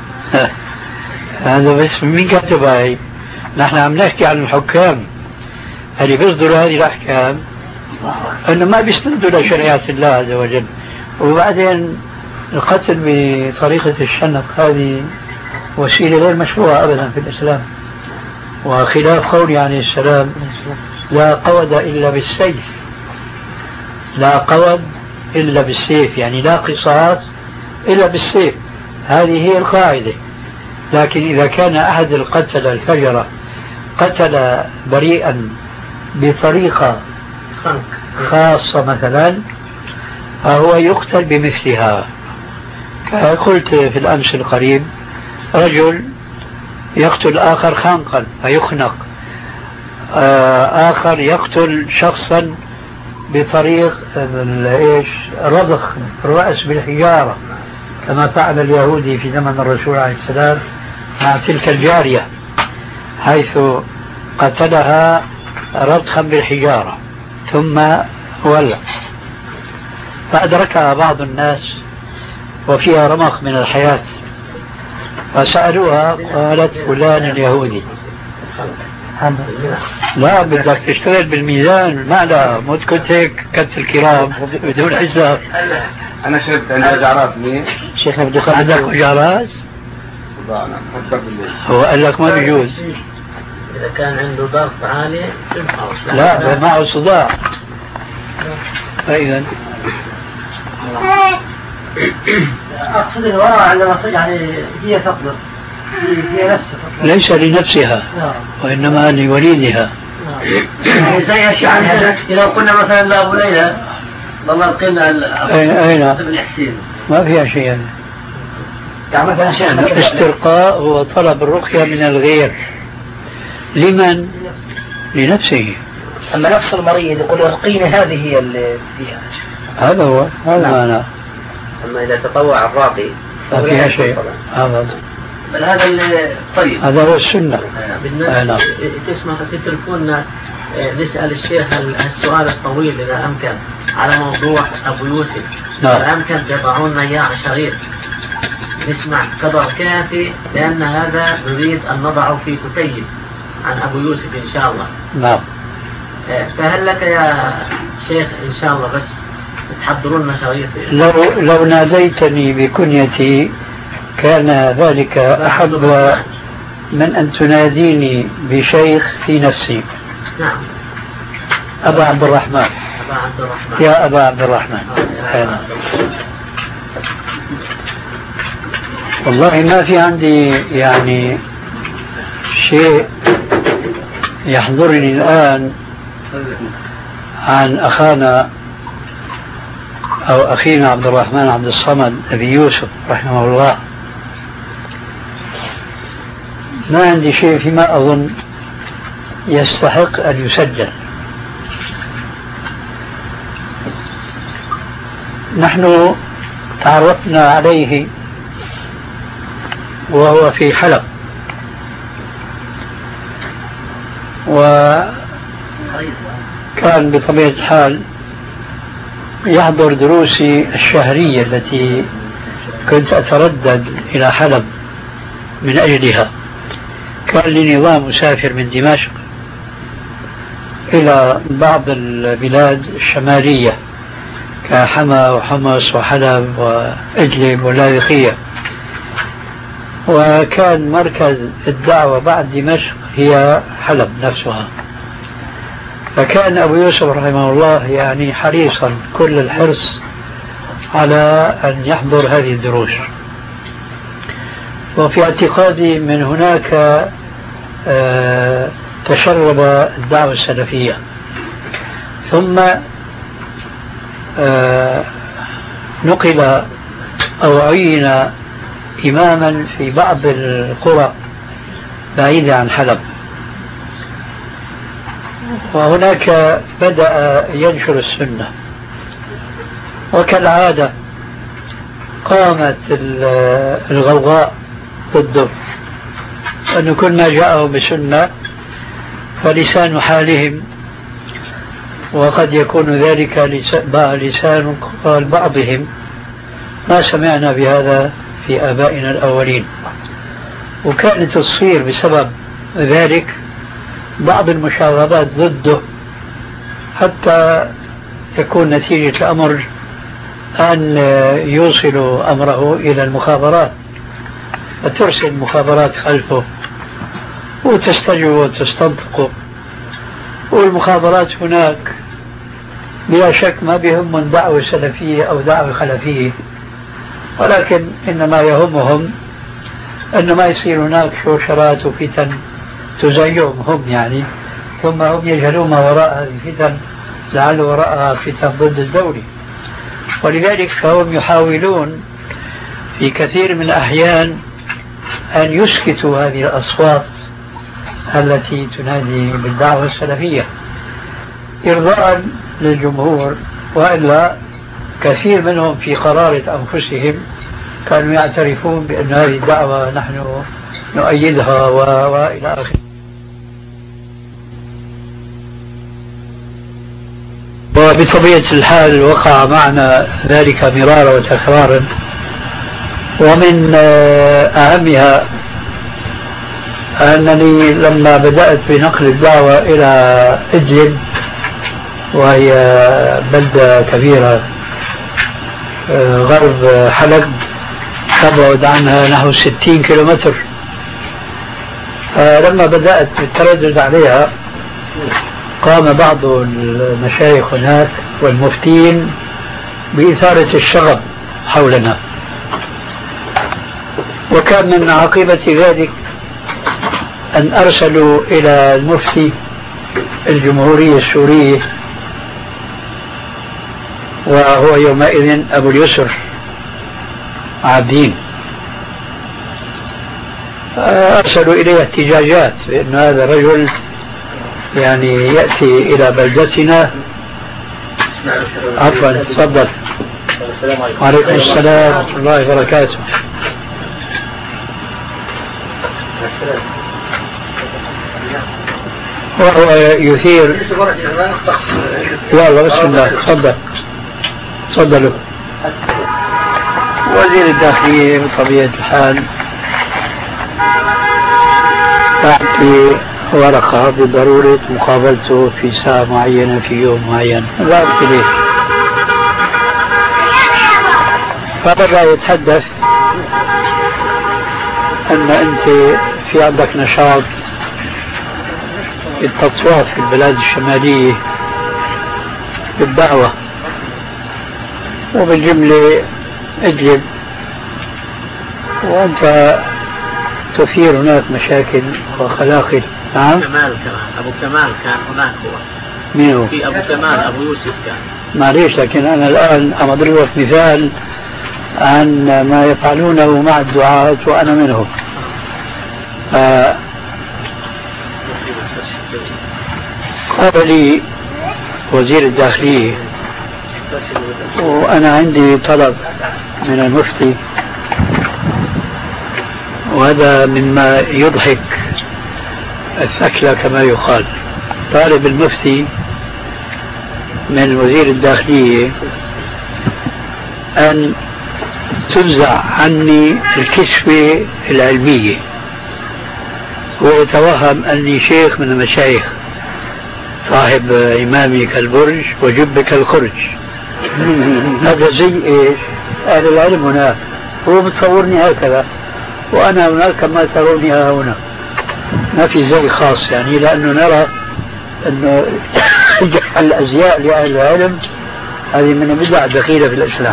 هذا بس مين كتبها هي؟ نحن عم نحكي عن الحكام اللي بيصدروا هذه الأحكام أنه ما بيستندوا لشريعة الله عز وجل. وبعدين القتل بطريقة الشنق هذه وسيلة غير مشروعة أبدا في الإسلام، وخلاف قول عليه السلام: لا قود إلا بالسيف، لا قود إلا بالسيف، يعني لا قصاص إلا بالسيف. هذه هي القاعدة. لكن إذا كان أحد القتلة الفجرة قتل بريئا بطريقة خاصة مثلا فهو يقتل بمثلها. قلت في الأمس القريب: رجل يقتل آخر خنقا فيخنق، آخر يقتل شخصا بطريق إيش رضخ الرأس بالحجارة كما فعل اليهودي في زمن الرسول عليه السلام مع تلك الجارية، حيث قتلها رضخا بالحجارة ثم ولع، فأدركها بعض الناس وفيها رمق من الحياة، فسألوها قالت: فلان اليهودي. لا بدك تشتغل بالميزان، ما لا مو كنت هيك كنت الكرام بدون حساب. أنا شربت عندي وجع راس. مين؟ شيخنا بده يخلي عندك وجع راس؟ هو قال لك ما بيجوز. إذا كان عنده ضغط عالي لا معه صداع. فإذا أقصد الوراء عندما يعني هي تقدر هي نفسها ليس لنفسها وإنما لوليدها. يعني زي الشيء إذا قلنا مثلا لأبو ليلى والله قلنا ابن حسين ما فيها شيء يعني. يعني مثلا شيء الاسترقاء هو طلب الرقية من الغير. لمن؟ لنفسه. أما نفس المريض يقول ارقيني، هذه هي اللي فيها. هذا هو هذا معنى. أما إذا تطوع الراقي ما فيها شيء. هذا بل هذا اللي طيب هذا هو السنة. بالنسبة تسمع في تلفوننا نسأل الشيخ السؤال الطويل إذا أمكن على موضوع أبو يوسف. إذا أمكن تضعون لنا إياه شريط نسمع قدر كافي، لأن هذا نريد أن نضعه في كتيب عن أبو يوسف إن شاء الله. نعم. فهل لك يا شيخ إن شاء الله بس تحضرون مشاريع. لو لو ناديتني بكنيتي كان ذلك أحب من أن تناديني بشيخ في نفسي. نعم. أبا عبد الرحمن. أبا عبد الرحمن. يا أبا عبد الرحمن. آه. والله ما في عندي يعني شيء يحضرني الآن عن أخانا أو أخينا عبد الرحمن عبد الصمد أبي يوسف رحمه الله. ما عندي شيء فيما أظن يستحق أن يسجل. نحن تعرفنا عليه وهو في حلب، وكان بطبيعة الحال يحضر دروسي الشهرية التي كنت أتردد إلى حلب من أجلها. كان لي نظام مسافر من دمشق إلى بعض البلاد الشمالية كحما وحمص وحلب وإدلب ولاذقية، وكان مركز الدعوة بعد دمشق هي حلب نفسها. فكان أبو يوسف رحمه الله يعني حريصا كل الحرص على أن يحضر هذه الدروس، وفي اعتقادي من هناك آه تشرب الدعوة السلفية. ثم آه نقل أو عين إماما في بعض القرى بعيدة عن حلب، وهناك بدأ ينشر السنة. وكالعادة قامت الغوغاء ضده، أن كل ما جاءه بسنة فلسان حالهم، وقد يكون ذلك لسان قال بعضهم ما سمعنا بهذا في آبائنا الأولين. وكانت تصير بسبب ذلك بعض المشاغبات ضده، حتى يكون نتيجة الأمر أن يوصلوا أمره إلى المخابرات، فترسل المخابرات خلفه وتستجوب وتستنطقه. والمخابرات هناك بلا شك ما بهم من دعوة سلفية أو دعوة خلفية، ولكن إنما يهمهم أن ما يصير هناك شوشرات وفتن تزيهم هم يعني، ثم هم يجهلون ما وراء هذه الفتن لعل وراءها فتن ضد الدولة. ولذلك فهم يحاولون في كثير من الأحيان أن يسكتوا هذه الأصوات التي تنادي بالدعوة السلفية إرضاء للجمهور، وإلا كثير منهم في قرارة أنفسهم كانوا يعترفون بأن هذه الدعوة نحن نؤيدها وإلى آخره. وبطبيعة الحال وقع معنا ذلك مرارا وتكرارا، ومن أهمها أنني لما بدأت بنقل الدعوة إلى إدلب، وهي بلدة كبيرة غرب حلب تبعد عنها نحو ستين كيلومتر، لما بدأت بالتردد عليها قام بعض المشايخ هناك والمفتين بإثارة الشغب حولنا، وكان من عاقبة ذلك أن أرسلوا إلى المفتي الجمهورية السورية، وهو يومئذ أبو اليسر عابدين، أرسلوا إليه احتجاجات بأن هذا الرجل يعني يأتي إلى بلدتنا. عفوا تفضل. وعليكم السلام ورحمة الله وبركاته. وهو يثير. يلا بسم الله تفضل تفضلوا. وزير الداخلية بطبيعة الحال تعطي ورقة بضرورة مقابلته في ساعة معينة في يوم معين، لا أعرف ليه. فبدأ يتحدث أن أنت في عندك نشاط التصوير في البلاد الشمالية بالدعوة، وبالجملة إدلب، وأنت تثير هناك مشاكل وخلاخل. نعم. كمال كمان أبو كمال كان هناك هو. مين هو؟ في أبو كمال أبو يوسف كان. معليش، لكن أنا الآن عم أضربك مثال عن ما يفعلونه مع الدعاة وأنا منهم. آه قال لي وزير الداخلية وأنا عندي طلب من المفتي، وهذا مما يضحك الثكلى كما يقال. طالب المفتي من وزير الداخلية أن تنزع عني الكشفة العلمية، ويتوهم أني شيخ من المشايخ صاحب إمامي كالبرج وجب كالخرج. هذا زي إيش؟ أهل العلم هناك، هو بتصورني هكذا وأنا هناك كما تروني هنا، ما في زي خاص يعني، لأنه نرى أنه جعل الأزياء لأهل العلم هذه من البدع الدخيلة في الإسلام.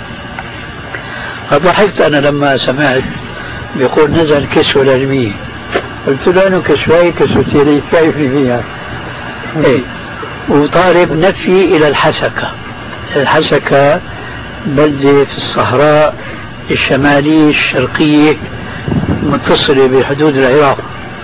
فضحكت أنا لما سمعت بيقول نزل الكسوة العلمية، قلت له أنه كسوة كسوتين كيف فيها إيه؟ وطالب نفي إلى الحسكة. الحسكة بلدة في الصحراء الشمالية الشرقية متصلة بحدود العراق،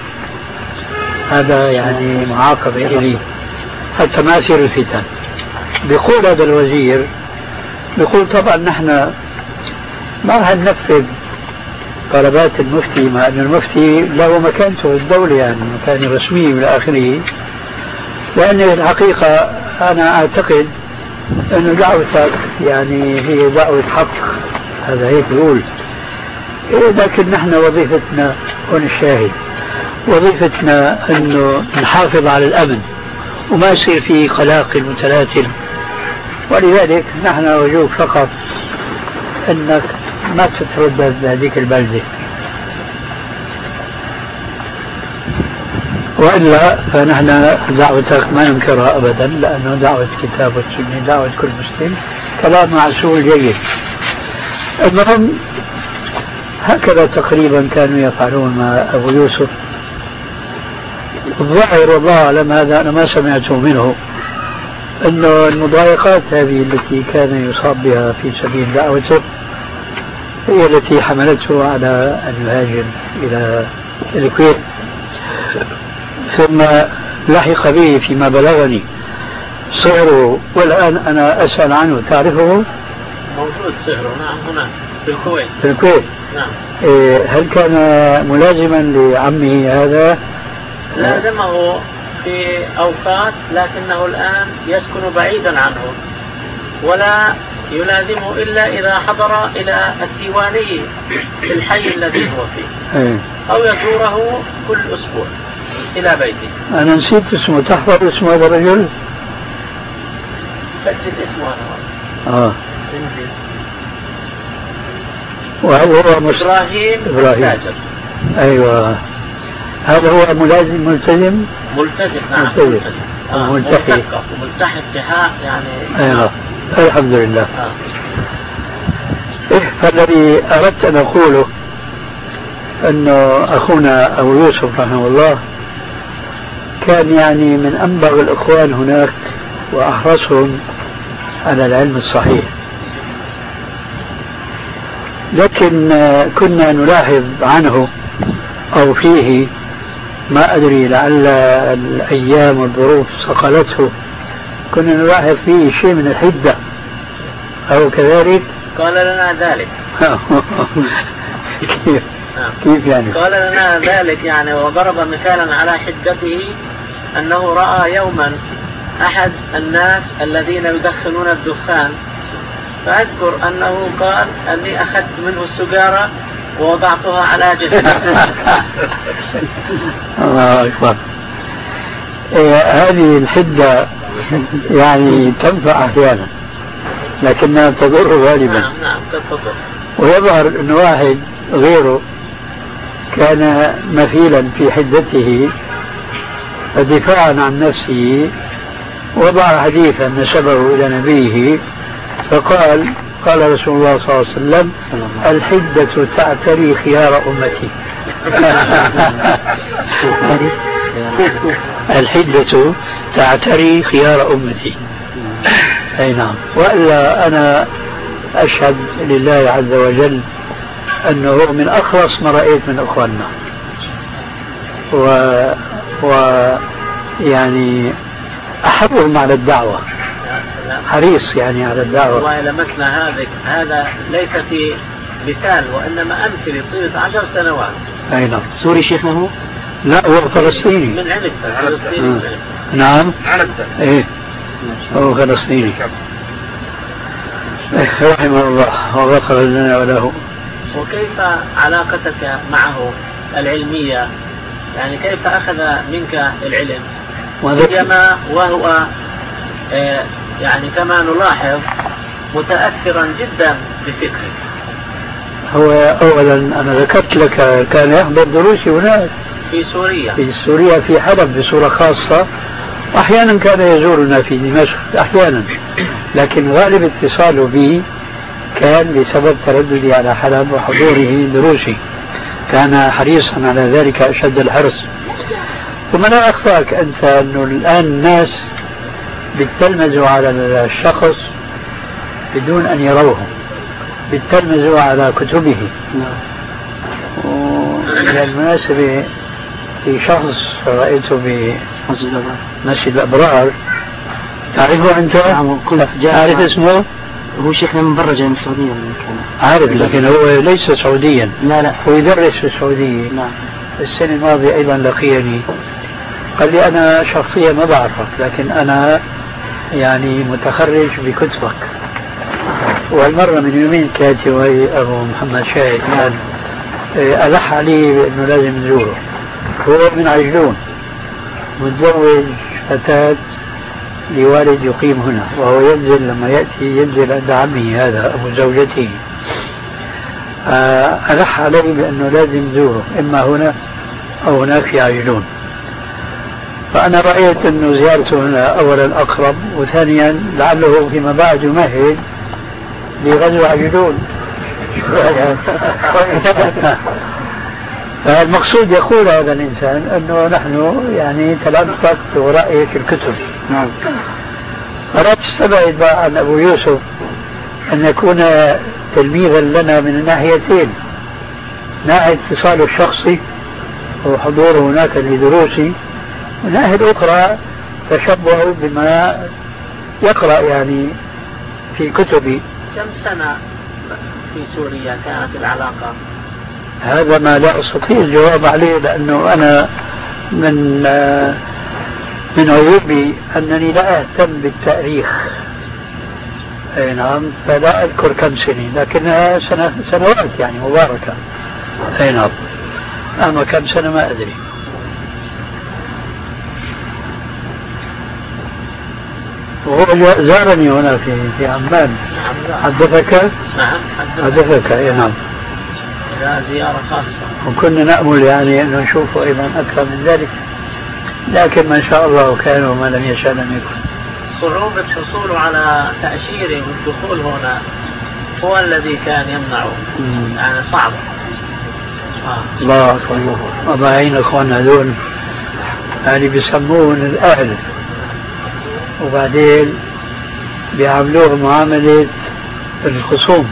هذا يعني معاقبة إلي حتى ما يصير الفتن. بيقول هذا الوزير، بيقول طبعا نحن ما راح ننفذ طلبات المفتي، مع أن المفتي له مكانته في الدولة يعني مكانة رسمية من آخره، لأن الحقيقة أنا أعتقد أن دعوتك يعني هي دعوة حق، هذا هيك بيقول. لكن نحن وظيفتنا هون الشاهد، وظيفتنا أنه نحافظ على الأمن وما يصير فيه قلاقل متلاتل، ولذلك نحن نرجوك فقط أنك ما تتردد بهذيك البلدة، وإلا فنحن دعوتك ما ننكرها أبدا، لأنه دعوة كتاب والسنة دعوة كل مسلم، كلام معسول جيد. المهم هكذا تقريبا كانوا يفعلون مع أبو يوسف. الظاهر والله أعلم، هذا أنا ما سمعته منه، أنه المضايقات هذه التي كان يصاب بها في سبيل دعوته هي التي حملته على أن يهاجر إلى الكويت، ثم لحق به فيما بلغني سعره، والآن أنا أسأل عنه. تعرفه؟ موجود سعره، نعم، هنا في الكويت. في الكويت؟ نعم. إيه، هل كان ملازما لعمه هذا؟ لازمه في أوقات، لكنه الآن يسكن بعيدا عنه ولا يلازمه إلا إذا حضر إلى الديوانية في الحي الذي هو فيه، إيه. أو يزوره كل أسبوع إلى بيته. أنا نسيت اسمه، تحفظ اسمه هذا الرجل؟ سجل اسمه أنا. آه. وهل هو مش... إبراهيم إبراهيم ساجر. أيوة. هذا هو ملازم ملتزم؟ ملتزم، نعم. ملتزم. آه. ملتحي. ملتحي اتحاد يعني. أيوة. الحمد لله. آه. إيه، فالذي أردت أن أقوله أنه أخونا أبو يوسف رحمه الله كان يعني من أنبغ الإخوان هناك وأحرصهم على العلم الصحيح، لكن كنا نلاحظ عنه أو فيه، ما أدري لعل الأيام والظروف صقلته، كنا نلاحظ فيه شيء من الحدة أو كذلك. قال لنا ذلك. كيف؟ كيف يعني؟ قال لنا ذلك يعني، وضرب مثالا على حدته أنه رأى يوما أحد الناس الذين يدخنون الدخان، فأذكر أنه قال أني أخذت منه السجارة ووضعتها على جسدي. الله أكبر. إيه، هذه الحدة يعني تنفع أحيانا، لكنها تضر غالبا. نعم نعم تضر. ويظهر أن واحد غيره كان مثيلا في حدته فدفاعا عن نفسه وضع حديثا نسبه إلى نبيه فقال قال رسول الله صلى الله عليه وسلم الحدة تعتري خيار أمتي. الحدة تعتري خيار أمتي. أي نعم. وإلا أنا أشهد لله عز وجل أنه من أخلص ما رأيت من أخواننا و... و يعني أحبهم على الدعوة حريص يعني على الدعوة. والله لمسنا هذا هذا ليس في مثال وإنما أمثلة طيلة عشر سنوات. أي نعم. سوري شيخنا هو؟ لا هو فلسطيني من عنبة فلسطيني. آه. نعم عنبة إيه هو فلسطيني رحمه الله وغفر لنا وله. وكيف علاقتك معه العلمية؟ يعني كيف أخذ منك العلم سيما وهو آه يعني كما نلاحظ متأثرا جدا بفكرك؟ هو أولا أنا ذكرت لك كان يحضر دروسي هناك في سوريا في سوريا في حلب بصورة خاصة وأحيانا كان يزورنا في دمشق أحيانا لكن غالب اتصاله بي كان بسبب ترددي على حلب وحضوره دروسي كان حريصا على ذلك أشد الحرص. ثم لا أخفاك أنت أنه الآن الناس بيتلمذوا على الشخص بدون أن يروه بيتلمذوا على كتبه. وبالمناسبة في شخص رأيته بمسجد الأبرار تعرفه أنت؟ عارف اسمه؟ هو شيخنا من برا جاي من السعودية. عارف لكن هو ليس سعوديا. لا لا هو يدرس في السعودية. نعم. السنة الماضية أيضا لقيني قال لي أنا شخصيا ما بعرفك لكن أنا يعني متخرج بكتبك. والمرة من يومين كاتي وهي أبو محمد شاهد كان ألح علي بأنه لازم نزوره. هو من عجلون متزوج فتاة لوالد يقيم هنا وهو ينزل لما يأتي ينزل عند عمي هذا أبو زوجته. ألح علي بأنه لازم نزوره إما هنا أو هناك في عجلون. فأنا رأيت أنه زيارته هنا أولا أقرب وثانيا لعله فيما بعد يمهد لغزو عجلون. فالمقصود يقول هذا الإنسان أنه نحن يعني تلمسك ورأيك الكتب. نعم. فلا تستبعد بقى عن أبو يوسف أن يكون تلميذا لنا من الناحيتين ناحية اتصاله الشخصي وحضوره هناك لدروسي وناحية أخرى تشبه بما يقرأ يعني في كتبي. كم سنة في سوريا كانت العلاقة؟ هذا ما لا أستطيع الجواب عليه لأنه أنا من من عيوبي أنني لا أهتم بالتاريخ. أي نعم. فلا أذكر كم سنة لكنها سنة سنوات يعني مباركة. أي نعم. أما كم سنة ما أدري. وهو زارني هنا في في عمان. حدثك؟ نعم حدثك. أي نعم. زيارة خاصة. وكنا نأمل يعني أن نشوفه أيضا أكثر من ذلك لكن ما شاء الله كان وما لم يشاء لم يكن. صعوبة حصوله على تأشيره والدخول هنا هو الذي كان يمنعه. مم. يعني صعب. آه. الله أكبر. الله يعين أخواننا هذول يعني بيسمون الأهل وبعدين بيعاملوه معاملة الخصوم.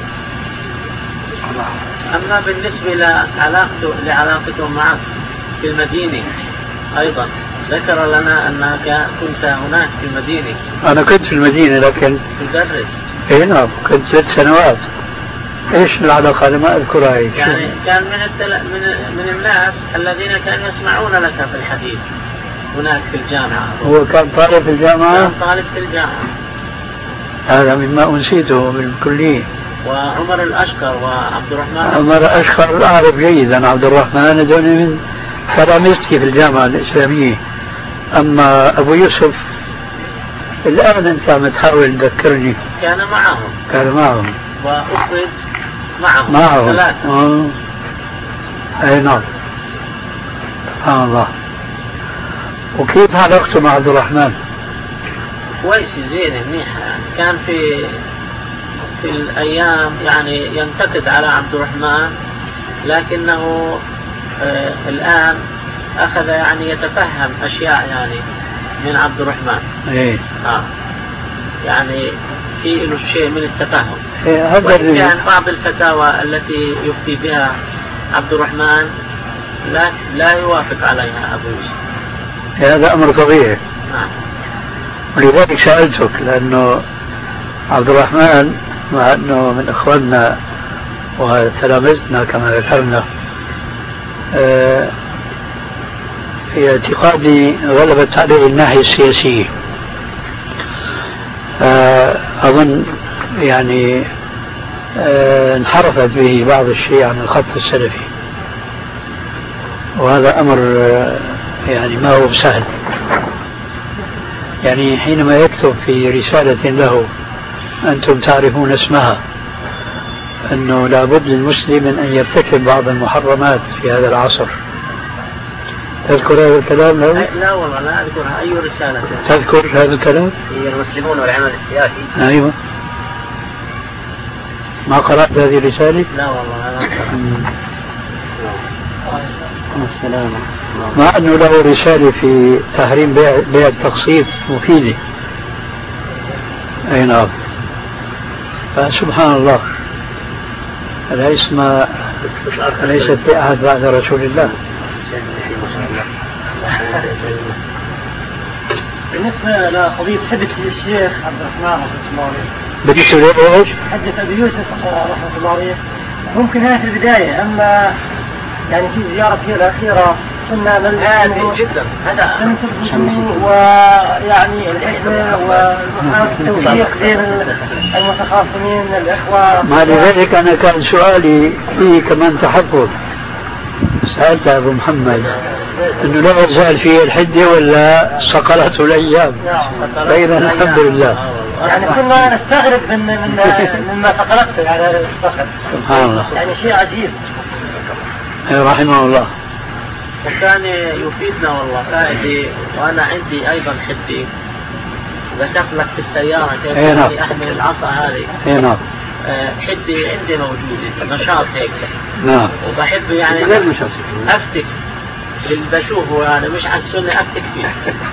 أما بالنسبة لعلاقته لعلاقته معك في المدينة أيضا ذكر لنا أنك كنت هناك في المدينة. أنا كنت في المدينة لكن تدرس. إيه نعم كنت ست سنوات. إيش العلاقة أنا ما أذكرها. يعني كان من التل... من من الناس الذين كانوا يسمعون لك في الحديث هناك في الجامعة. هو كان طالب في الجامعة. كان طالب في الجامعة. هذا مما أنسيته بالكلية. وعمر الأشقر وعبد الرحمن. عمر الأشقر أعرف جيدا. عبد الرحمن هذول من تلامذتي في الجامعة الإسلامية. أما أبو يوسف الآن أنت عم تحاول تذكرني. كان معهم. كان معهم. وأخرج معهم. معهم. ثلاثة. آه. أي نعم. سبحان الله. وكيف علاقته مع عبد الرحمن؟ كويس زين منيحة يعني. كان في في الأيام يعني ينتقد على عبد الرحمن، لكنه آه الآن أخذ يعني يتفهم أشياء يعني من عبد الرحمن. إيه. آه. يعني في له شيء من التفهم. إيه هذا وإن كان بعض الفتاوى التي يفتي بها عبد الرحمن لا لا يوافق عليها أبو يوسف. هذا أمر طبيعي. نعم. ولذلك سألتك، لأنه عبد الرحمن مع أنه من إخواننا وتلامذتنا كما ذكرنا، في اعتقادي غلبت عليه الناحية السياسية. أظن يعني انحرفت به بعض الشيء عن الخط السلفي، وهذا أمر يعني ما هو سهل. يعني حينما يكتب في رسالة له أنتم تعرفون اسمها أنه لابد للمسلم من أن يرتكب بعض المحرمات في هذا العصر، تذكر هذا الكلام؟ لا, لا والله لا أذكرها. أي رسالة تذكر هذا الكلام؟ هي المسلمون والعمل السياسي. أيوة. ما قرأت هذه الرسالة؟ لا والله لا أذكرها. السلام. مع أنه له رسالة في تحريم بيع, بيع التقسيط مفيدة. أي نعم. فسبحان الله، ليس ما ليست لأحد بعد رسول الله. بالنسبة لقضية حدة الشيخ عبد الرحمن رحمة الله عليه، بالنسبة لإيش؟ حدة أبي يوسف رحمة الله عليه، ممكن هذه في البداية، أما يعني في زيارة هي الأخيرة كنا هذه جدا هذا ويعني الحكمة والتوفيق بين المتخاصمين من الإخوة. ما لذلك أنا كان سؤالي فيه كمان تحفظ. سألت أبو محمد إنه لا يزال فيه الحدة ولا صقلته الأيام؟ فإذا الحمد لله. يعني كنا نستغرب من من مما صقلته على الصقل. سبحان الله. يعني شيء عجيب. رحمه الله. وكان يفيدنا والله فائدة. وأنا عندي أيضا حدي ذكرت لك في السيارة كيف يعني أحمل العصا هذه. اي نعم. حدي عندي موجودة نشاط هيك. نعم. وبحب يعني أفتك اللي بشوفه يعني مش على السنة أفتك فيه.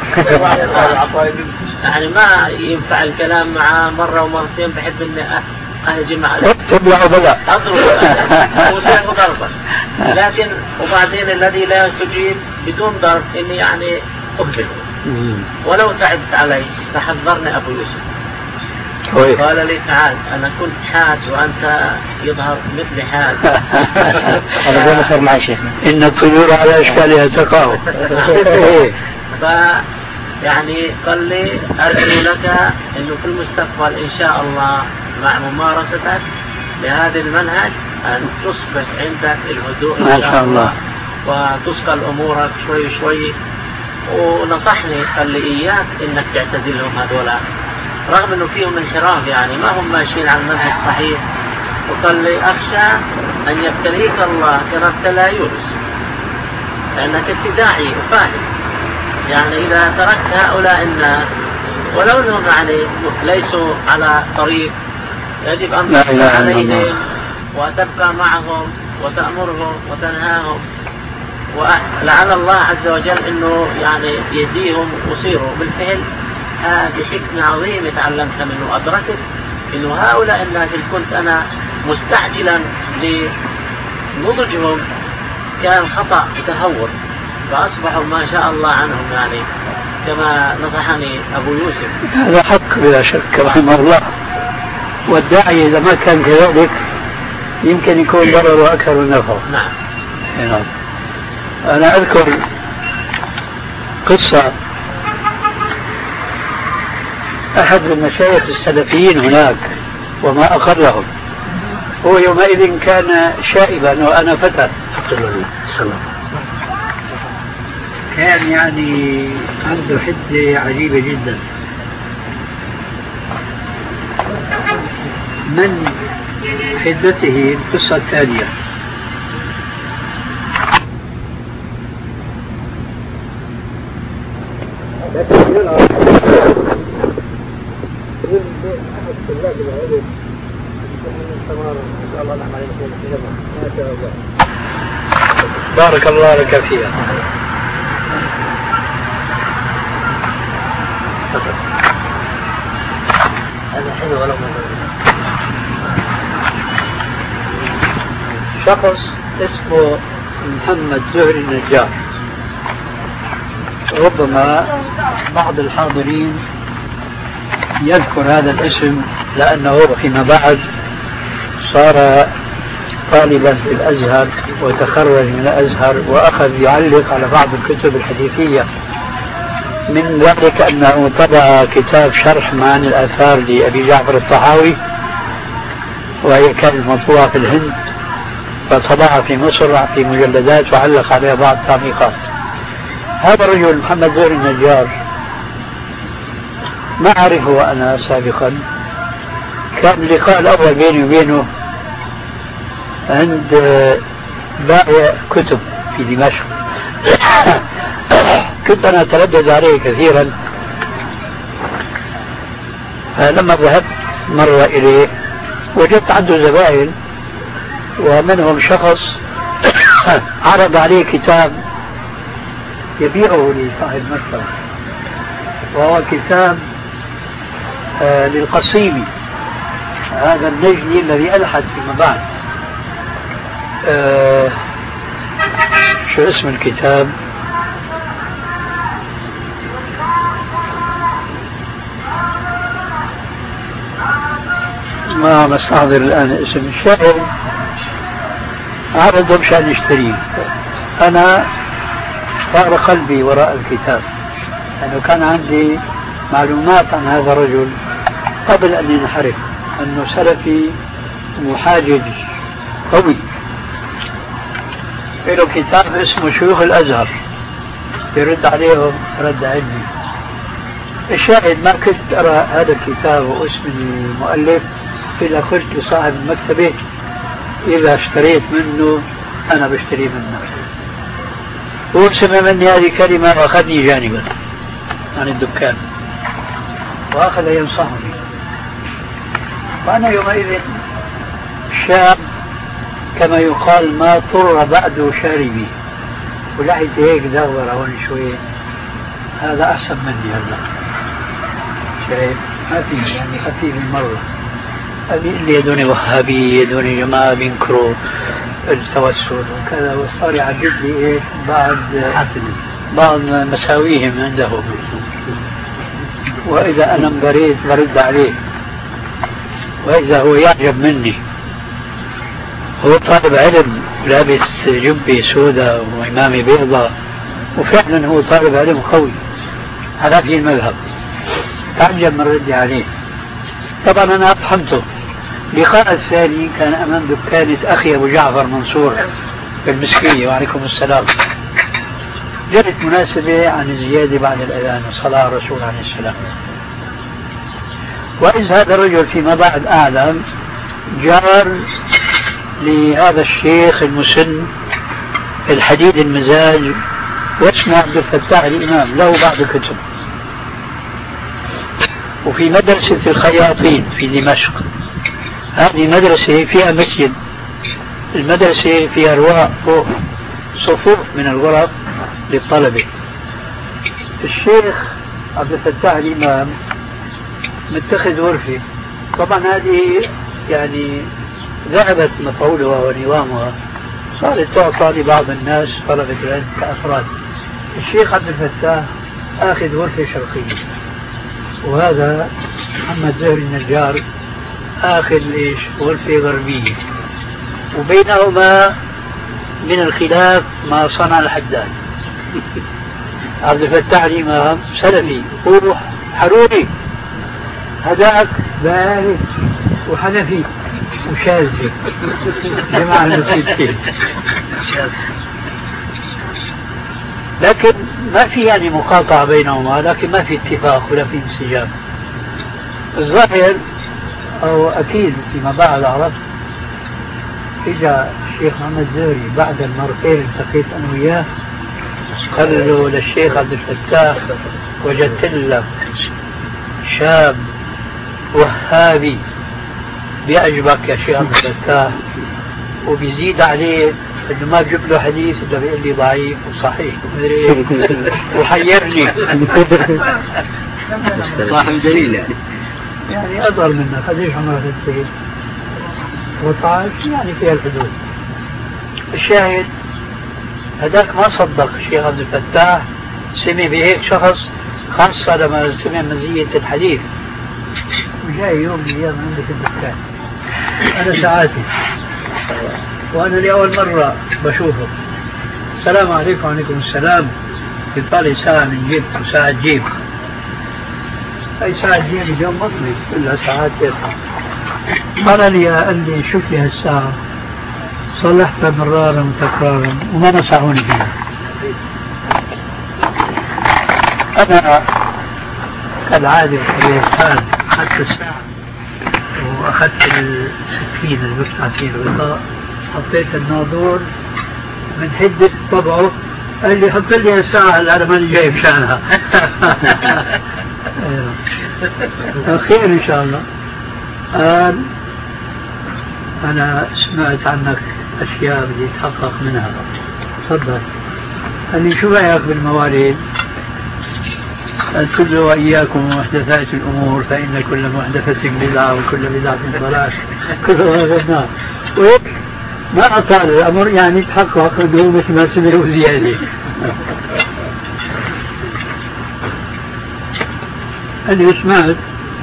يعني ما ينفع الكلام معاه مرة ومرتين، بحب إني أهجم عليه. تبلع وبلع. أضرب وسيف ضربا. لكن وبعدين الذي لا يستجيب بدون ضرب إني يعني أهجم. ولو تعبت عليه فحذرني أبو يوسف. قال لي تعال أنا كنت حاس وأنت يظهر مثل حاس. هذا زي ما صار معي شيخنا. إن الطيور على أشكالها تقع. ف يعني قال لي أرجو لك إنه في المستقبل إن شاء الله مع ممارستك لهذا المنهج أن تصبح عندك الهدوء ما شاء الله وتسقل أمورك شوي شوي. ونصحني قال لي إياك إنك تعتزلهم هذولا رغم إنه فيهم انحراف، يعني ما هم ماشيين على المنهج صحيح. وقال لي أخشى أن يبتليك الله كما ابتلى يونس، لأنك ابتداعي وفاهم. يعني إذا تركت هؤلاء الناس ولو أنهم يعني ليسوا على طريق يجب أن تبقى عليهم وتبقى معهم وتأمرهم وتنهاهم، ولعل الله عز وجل أنه يعني يهديهم ويصيروا بالفعل. هذه حكمة عظيمة تعلمتها منه، أدركت أنه هؤلاء الناس اللي كنت أنا مستعجلا لنضجهم كان خطأ تهور، فأصبحوا ما شاء الله عنهم يعني كما نصحني أبو يوسف. هذا حق بلا شك رحمه الله. والداعي إذا ما كان كذلك يمكن يكون ضرر أكثر من نفعه. نعم. نعم. أنا أذكر قصة أحد المشايخ السلفيين هناك وما أقرهم. هو يومئذ كان شائبا وأنا فتى. كان يعني عنده حدة عجيبة جدا. من حدته القصة التالية. بارك الله لك فيها. هذا حلو ولو شخص اسمه محمد زهري النجار، ربما بعض الحاضرين يذكر هذا الاسم لأنه فيما بعد صار طالبا في الأزهر وتخرج من الأزهر وأخذ يعلق على بعض الكتب الحديثية. من ذلك أنه طبع كتاب شرح معاني الآثار لأبي جعفر الطحاوي، وهي كانت مطبوعة في الهند فطبعها في مصر في مجلدات وعلق عليها بعض التعليقات. هذا الرجل محمد زهري النجار ما أعرفه أنا سابقا، كان اللقاء الأول بيني وبينه عند بائع كتب في دمشق. كنت أنا أتردد عليه كثيرا، فلما ذهبت مرة إليه وجدت عنده زبائن، ومنهم شخص عرض عليه كتاب يبيعه لصاحب مكتبة، وهو كتاب آه للقصيمي، هذا النجدي الذي ألحد فيما بعد. آه شو اسم الكتاب؟ ما مستحضر الآن اسم الشاعر. عرضه مشان يشتريه، أنا صار قلبي وراء الكتاب لأنه يعني كان عندي معلومات عن هذا الرجل قبل أن ينحرف، أنه سلفي محاجج قوي. له كتاب اسمه شيوخ الأزهر يرد عليهم رد علمي. الشاهد ما كنت أرى هذا الكتاب واسم المؤلف إلا قلت لصاحب المكتبة إذا اشتريت منه أنا بشتري منه. هو سمع مني هذه الكلمة وأخذني جانبا عن الدكان وأخذ ينصحني، وأنا يومئذ شاب كما يقال ما طر بعد شاربي، ولحيتي هيك دور هون شوي، هذا أحسن مني هلا شايف، ما في يعني خفيف مرة. اللي يدوني وهابي يدوني جماعة بينكروا التوسل وكذا، وصار يعدد لي ايش بعض بعض مساويهم عنده، وإذا أنا بريد برد عليه، وإذا هو يعجب مني. هو طالب علم لابس جبة سوداء وإمامة بيضاء، وفعلا هو طالب علم قوي على في المذهب، تعجب من ردي عليه. طبعا أنا أفهمته. اللقاء الثاني كان أمام دكانة أخي أبو جعفر منصور في المسكية، وعليكم السلام. جرت مناسبة عن الزيادة بعد الأذان وصلاة الرسول عليه السلام، وإذ هذا الرجل فيما بعد أعلم جار لهذا الشيخ المسن الحديد المزاج، واسمه عبد الفتاح الإمام، له بعض كتب، وفي مدرسة الخياطين في دمشق. هذه مدرسة فيها مسجد، المدرسة فيها رواق فوق صفوف من الغرف للطلبة. الشيخ عبد الفتاح الإمام متخذ غرفة، طبعا هذه يعني ذهبت مفعولها ونظامها، صارت تعطى لبعض الناس طلبة العلم كأفراد. الشيخ عبد الفتاح آخذ غرفة شرقية، وهذا محمد زهري النجار آخذ إيش غرفة غربية، وبينهما من الخلاف ما صنع الحداد. عبد الفتاح الإمام سلفي هو حروري، هذاك بارد وحنفي وشاذي جماعة المسلمين، لكن ما في يعني مقاطعة بينهما، لكن ما في اتفاق ولا في انسجام. الظاهر أو أكيد فيما بعد عرفت إجا الشيخ محمد زهري بعد المرتين التقيت أنا وياه، قال له للشيخ عبد الفتاح وجدت لك شاب وهابي بيعجبك يا شيخ عبد الفتاح، وبيزيد عليه انه ما بجيب له حديث الا بيقول لي ضعيف وصحيح وحيرني. صاحب دليل يعني يعني اصغر منك، قديش عمرك انت؟ ثلاثة عشر يعني فيها الحدود. الشاهد هذاك ما صدق الشيخ عبد الفتاح، سمع بهيك شخص خاصة لما سمع مزية الحديث، وجاي يوم من الايام عندك الدكان انا ساعاتي وانا لأول مرة بشوفه، السلام عليكم. وعليكم السلام. يطالي ساعة من جيب ساعة جيب، اي ساعة جيب اليوم مطلي كلها ساعات يطلع. قال لي قال لي شوف لي هالساعة صلحتها مرارا وتكرارا وما نصحوني فيها. انا كالعادة والحال اخذت الساعة واخذت السكين اللي بفتح فيه الغطاء، حطيت الناظور من حدة طبعه، قال لي حط لي الساعة اللي انا ماني جايب شانها. خير ان شاء الله. قال انا سمعت عنك اشياء بدي اتحقق منها، تفضل. قال لي شو رايك بالمواليد؟ قلت له واياكم ومحدثات الامور فان كل محدثة بدعة وكل بدعة ضلالة كلها غناء. وهيك ما اطال الامر يعني تحقق انه مثل ما سمعوا زيادة. قال لي سمعت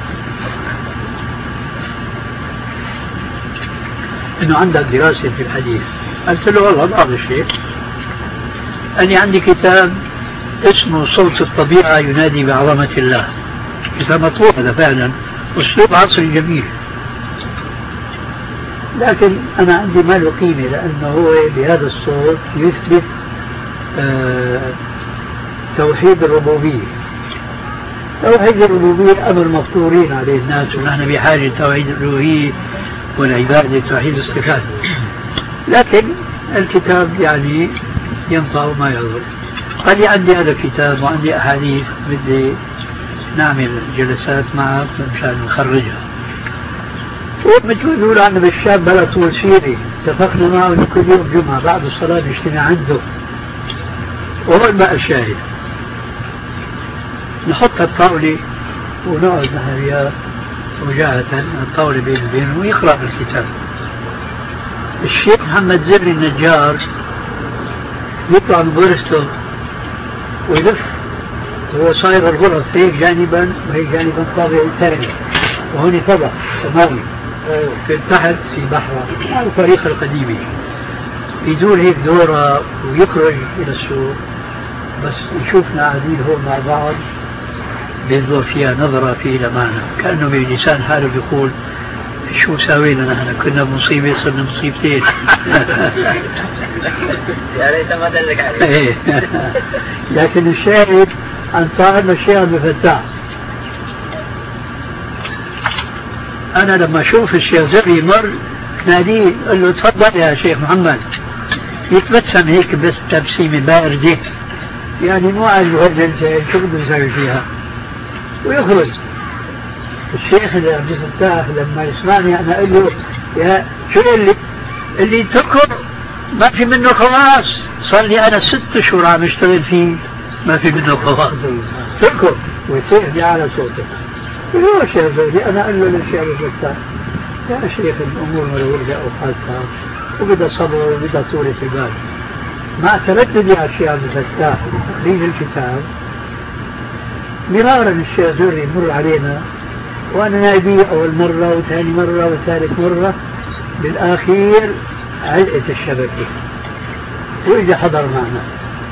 انه عندك دراسة في الحديث. قلت له والله بعض الشيء. قال لي عندي كتاب اسمه صوت الطبيعة ينادي بعظمة الله، كتاب مطبوع هذا فعلا، اسلوب عصري جميل، لكن انا عندي ما له قيمة لانه هو بهذا الصوت يثبت آه توحيد الربوبية. توحيد الربوبية امر مفطورين عليه الناس، ونحن بحاجة توحيد الالوهية والعبادة توحيد الصفات، لكن الكتاب يعني ينفع وما يضر. قال لي عندي هذا الكتاب وعندي أحاديث بدي نعمل جلسات معك مشان نخرجها. ومثل ما يقول عنا بالشاب بلا طول سيري، اتفقنا معه انه كل يوم جمعة بعد الصلاة نجتمع عنده، وهو بقى الشاهد نحط الطاولة ونقعد نحن وياه وجاهة الطاولة بين وبينه ويقرأ الكتاب. الشيخ محمد زهري النجار يطلع من غرفته ويلف، هو صاير الغرف هيك جانبا وهيك جانبا طابع ثاني، وهون فضاء سماوي في تحت في بحرة على الطريقة القديمة، يدور هيك دورة ويخرج إلى السوق، بس يشوفنا قاعدين هون مع بعض بينظر فيها نظرة في لمعنى، كأنه بلسان حاله بيقول شو ساوينا نحن، كنا بمصيبة صرنا مصيبتين. يا ريت ما دلك عليه. لكن الشاهد عن صاحبنا الشيخ عبد الفتاح، أنا لما أشوف الشيخ زهري يمر ناديه قال له تفضل يا شيخ محمد، يتبسم هيك بس تبسيمة باردة يعني مو عاجبه هالجلسة شو بده يسوي فيها ويخرج. الشيخ عبد الفتاح لما يسمعني أنا أقول له يا شو اللي اللي تركه ما في منه خلاص، صار لي أنا ست شهور عم اشتغل فيه ما في منه خلاص، تركه. ويصيح لي على صوته يقول له شيخ زهري، أنا أقول له للشيخ عبد الفتاح يا شيخ الأمور ملوردة أوقاتها وبدأ صبر وبدأ طولة البال. مع ترددي على الشيخ عبد الفتاح بتخريج الكتاب مرارا الشيخ زهري يمر علينا وأنا ناديه أول مرة وثاني مرة وثالث مرة، بالآخير علقة الشبكة وإجا حضر معنا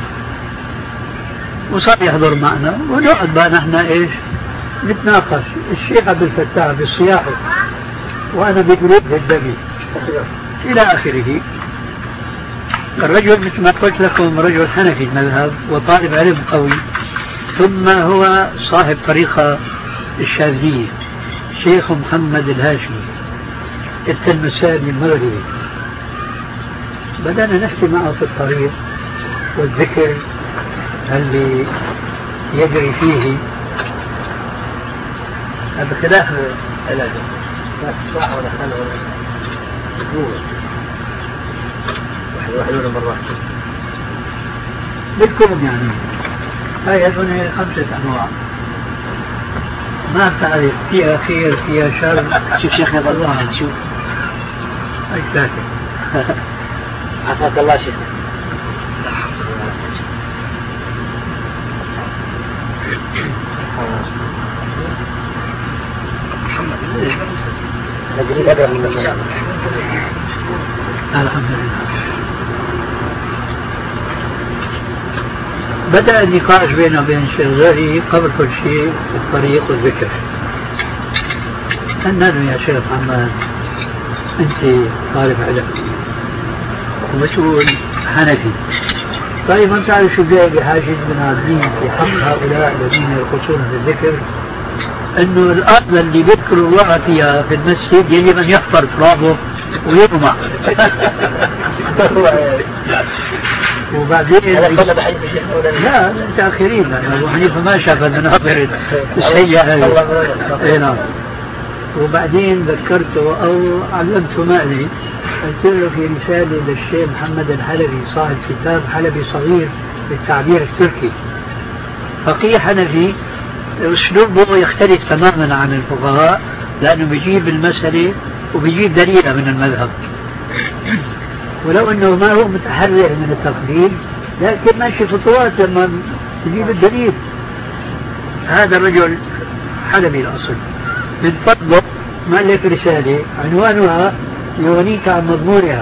وصار يحضر معنا ونقعد بقى نحن إيش نتناقش، الشيخ عبد الفتاح بالصياحة وأنا بقلوب الدمي إلى آخره. الرجل مثل ما قلت لكم رجل حنفي المذهب وطالب علم قوي، ثم هو صاحب طريقة الشاذلية، الشيخ محمد الهاشمي التلمساني المغربي، بدأنا نحكي معه في الطريق والذكر اللي يجري فيه. هذا خلاف علاجه صح ولا خلال ولا واحد واحد ولا مرات بالكون يعني. هاي هذول خمسة أنواع ما بتعرف فيها خير فيها شر. شوف شيخنا الله شوف هاي ثلاثة. عافاك الله شيخنا. الحمد لله. بدأ النقاش بينه وبين الشيخ زاهي قبل كل شيء في الطريق والذكر. قلنا له يا شيخ محمد أنت طالب علم ومسؤول حنفي، طيب ما تعرف شو جاي بحاجة من عابدين في حق هؤلاء الذين يرقصون في الذكر، انه الارض اللي بيذكروا الله فيها في المسجد يجب ان يحفر ترابه ويرمى. وبعدين لا متاخرين يعني ابو حنيفه ما شاف المناظر السيئه هذه. نعم. وبعدين ذكرته او علمته مالي، قلت له في رساله للشيخ محمد الحلبي صاحب كتاب حلبي صغير بالتعبير التركي، فقيه حنفي اسلوبه يختلف تماما عن الفقهاء لانه بيجيب المسألة وبيجيب دليل من المذهب، ولو انه ما هو متحرر من التقليد لكن ماشي خطوات لما تجيب الدليل. هذا الرجل حلبي الاصل من فضله مؤلف رسالة عنوانها يغنيك عن مضمونها: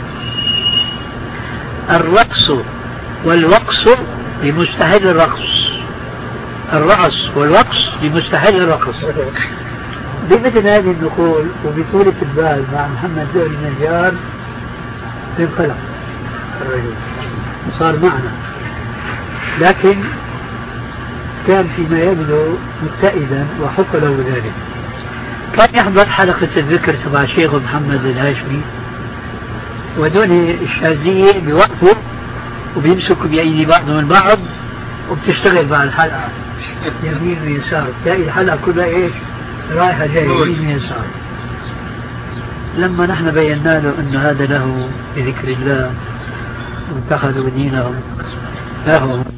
الرقص والوقص لمستحيل الرقص، الرقص والوقص لمستحيل الرقص. بمثل هذه النقول وبطولة البال مع محمد زهري النجار انقلب الرجل صار معنا، لكن كان فيما يبدو مبتئدا وحق له ذلك. كان يحضر حلقة الذكر تبع الشيخ محمد الهاشمي، ودول الشاذلية بيوقفوا وبيمسكوا بأيدي بعضهم البعض وبتشتغل مع الحلقة يمين ويسار، تلاقي الحلقة كلها ايش؟ رايحة جاية يمين ويسار. لما نحن بينا له أن هذا له بذكر الله واتخذوا دينهم لهم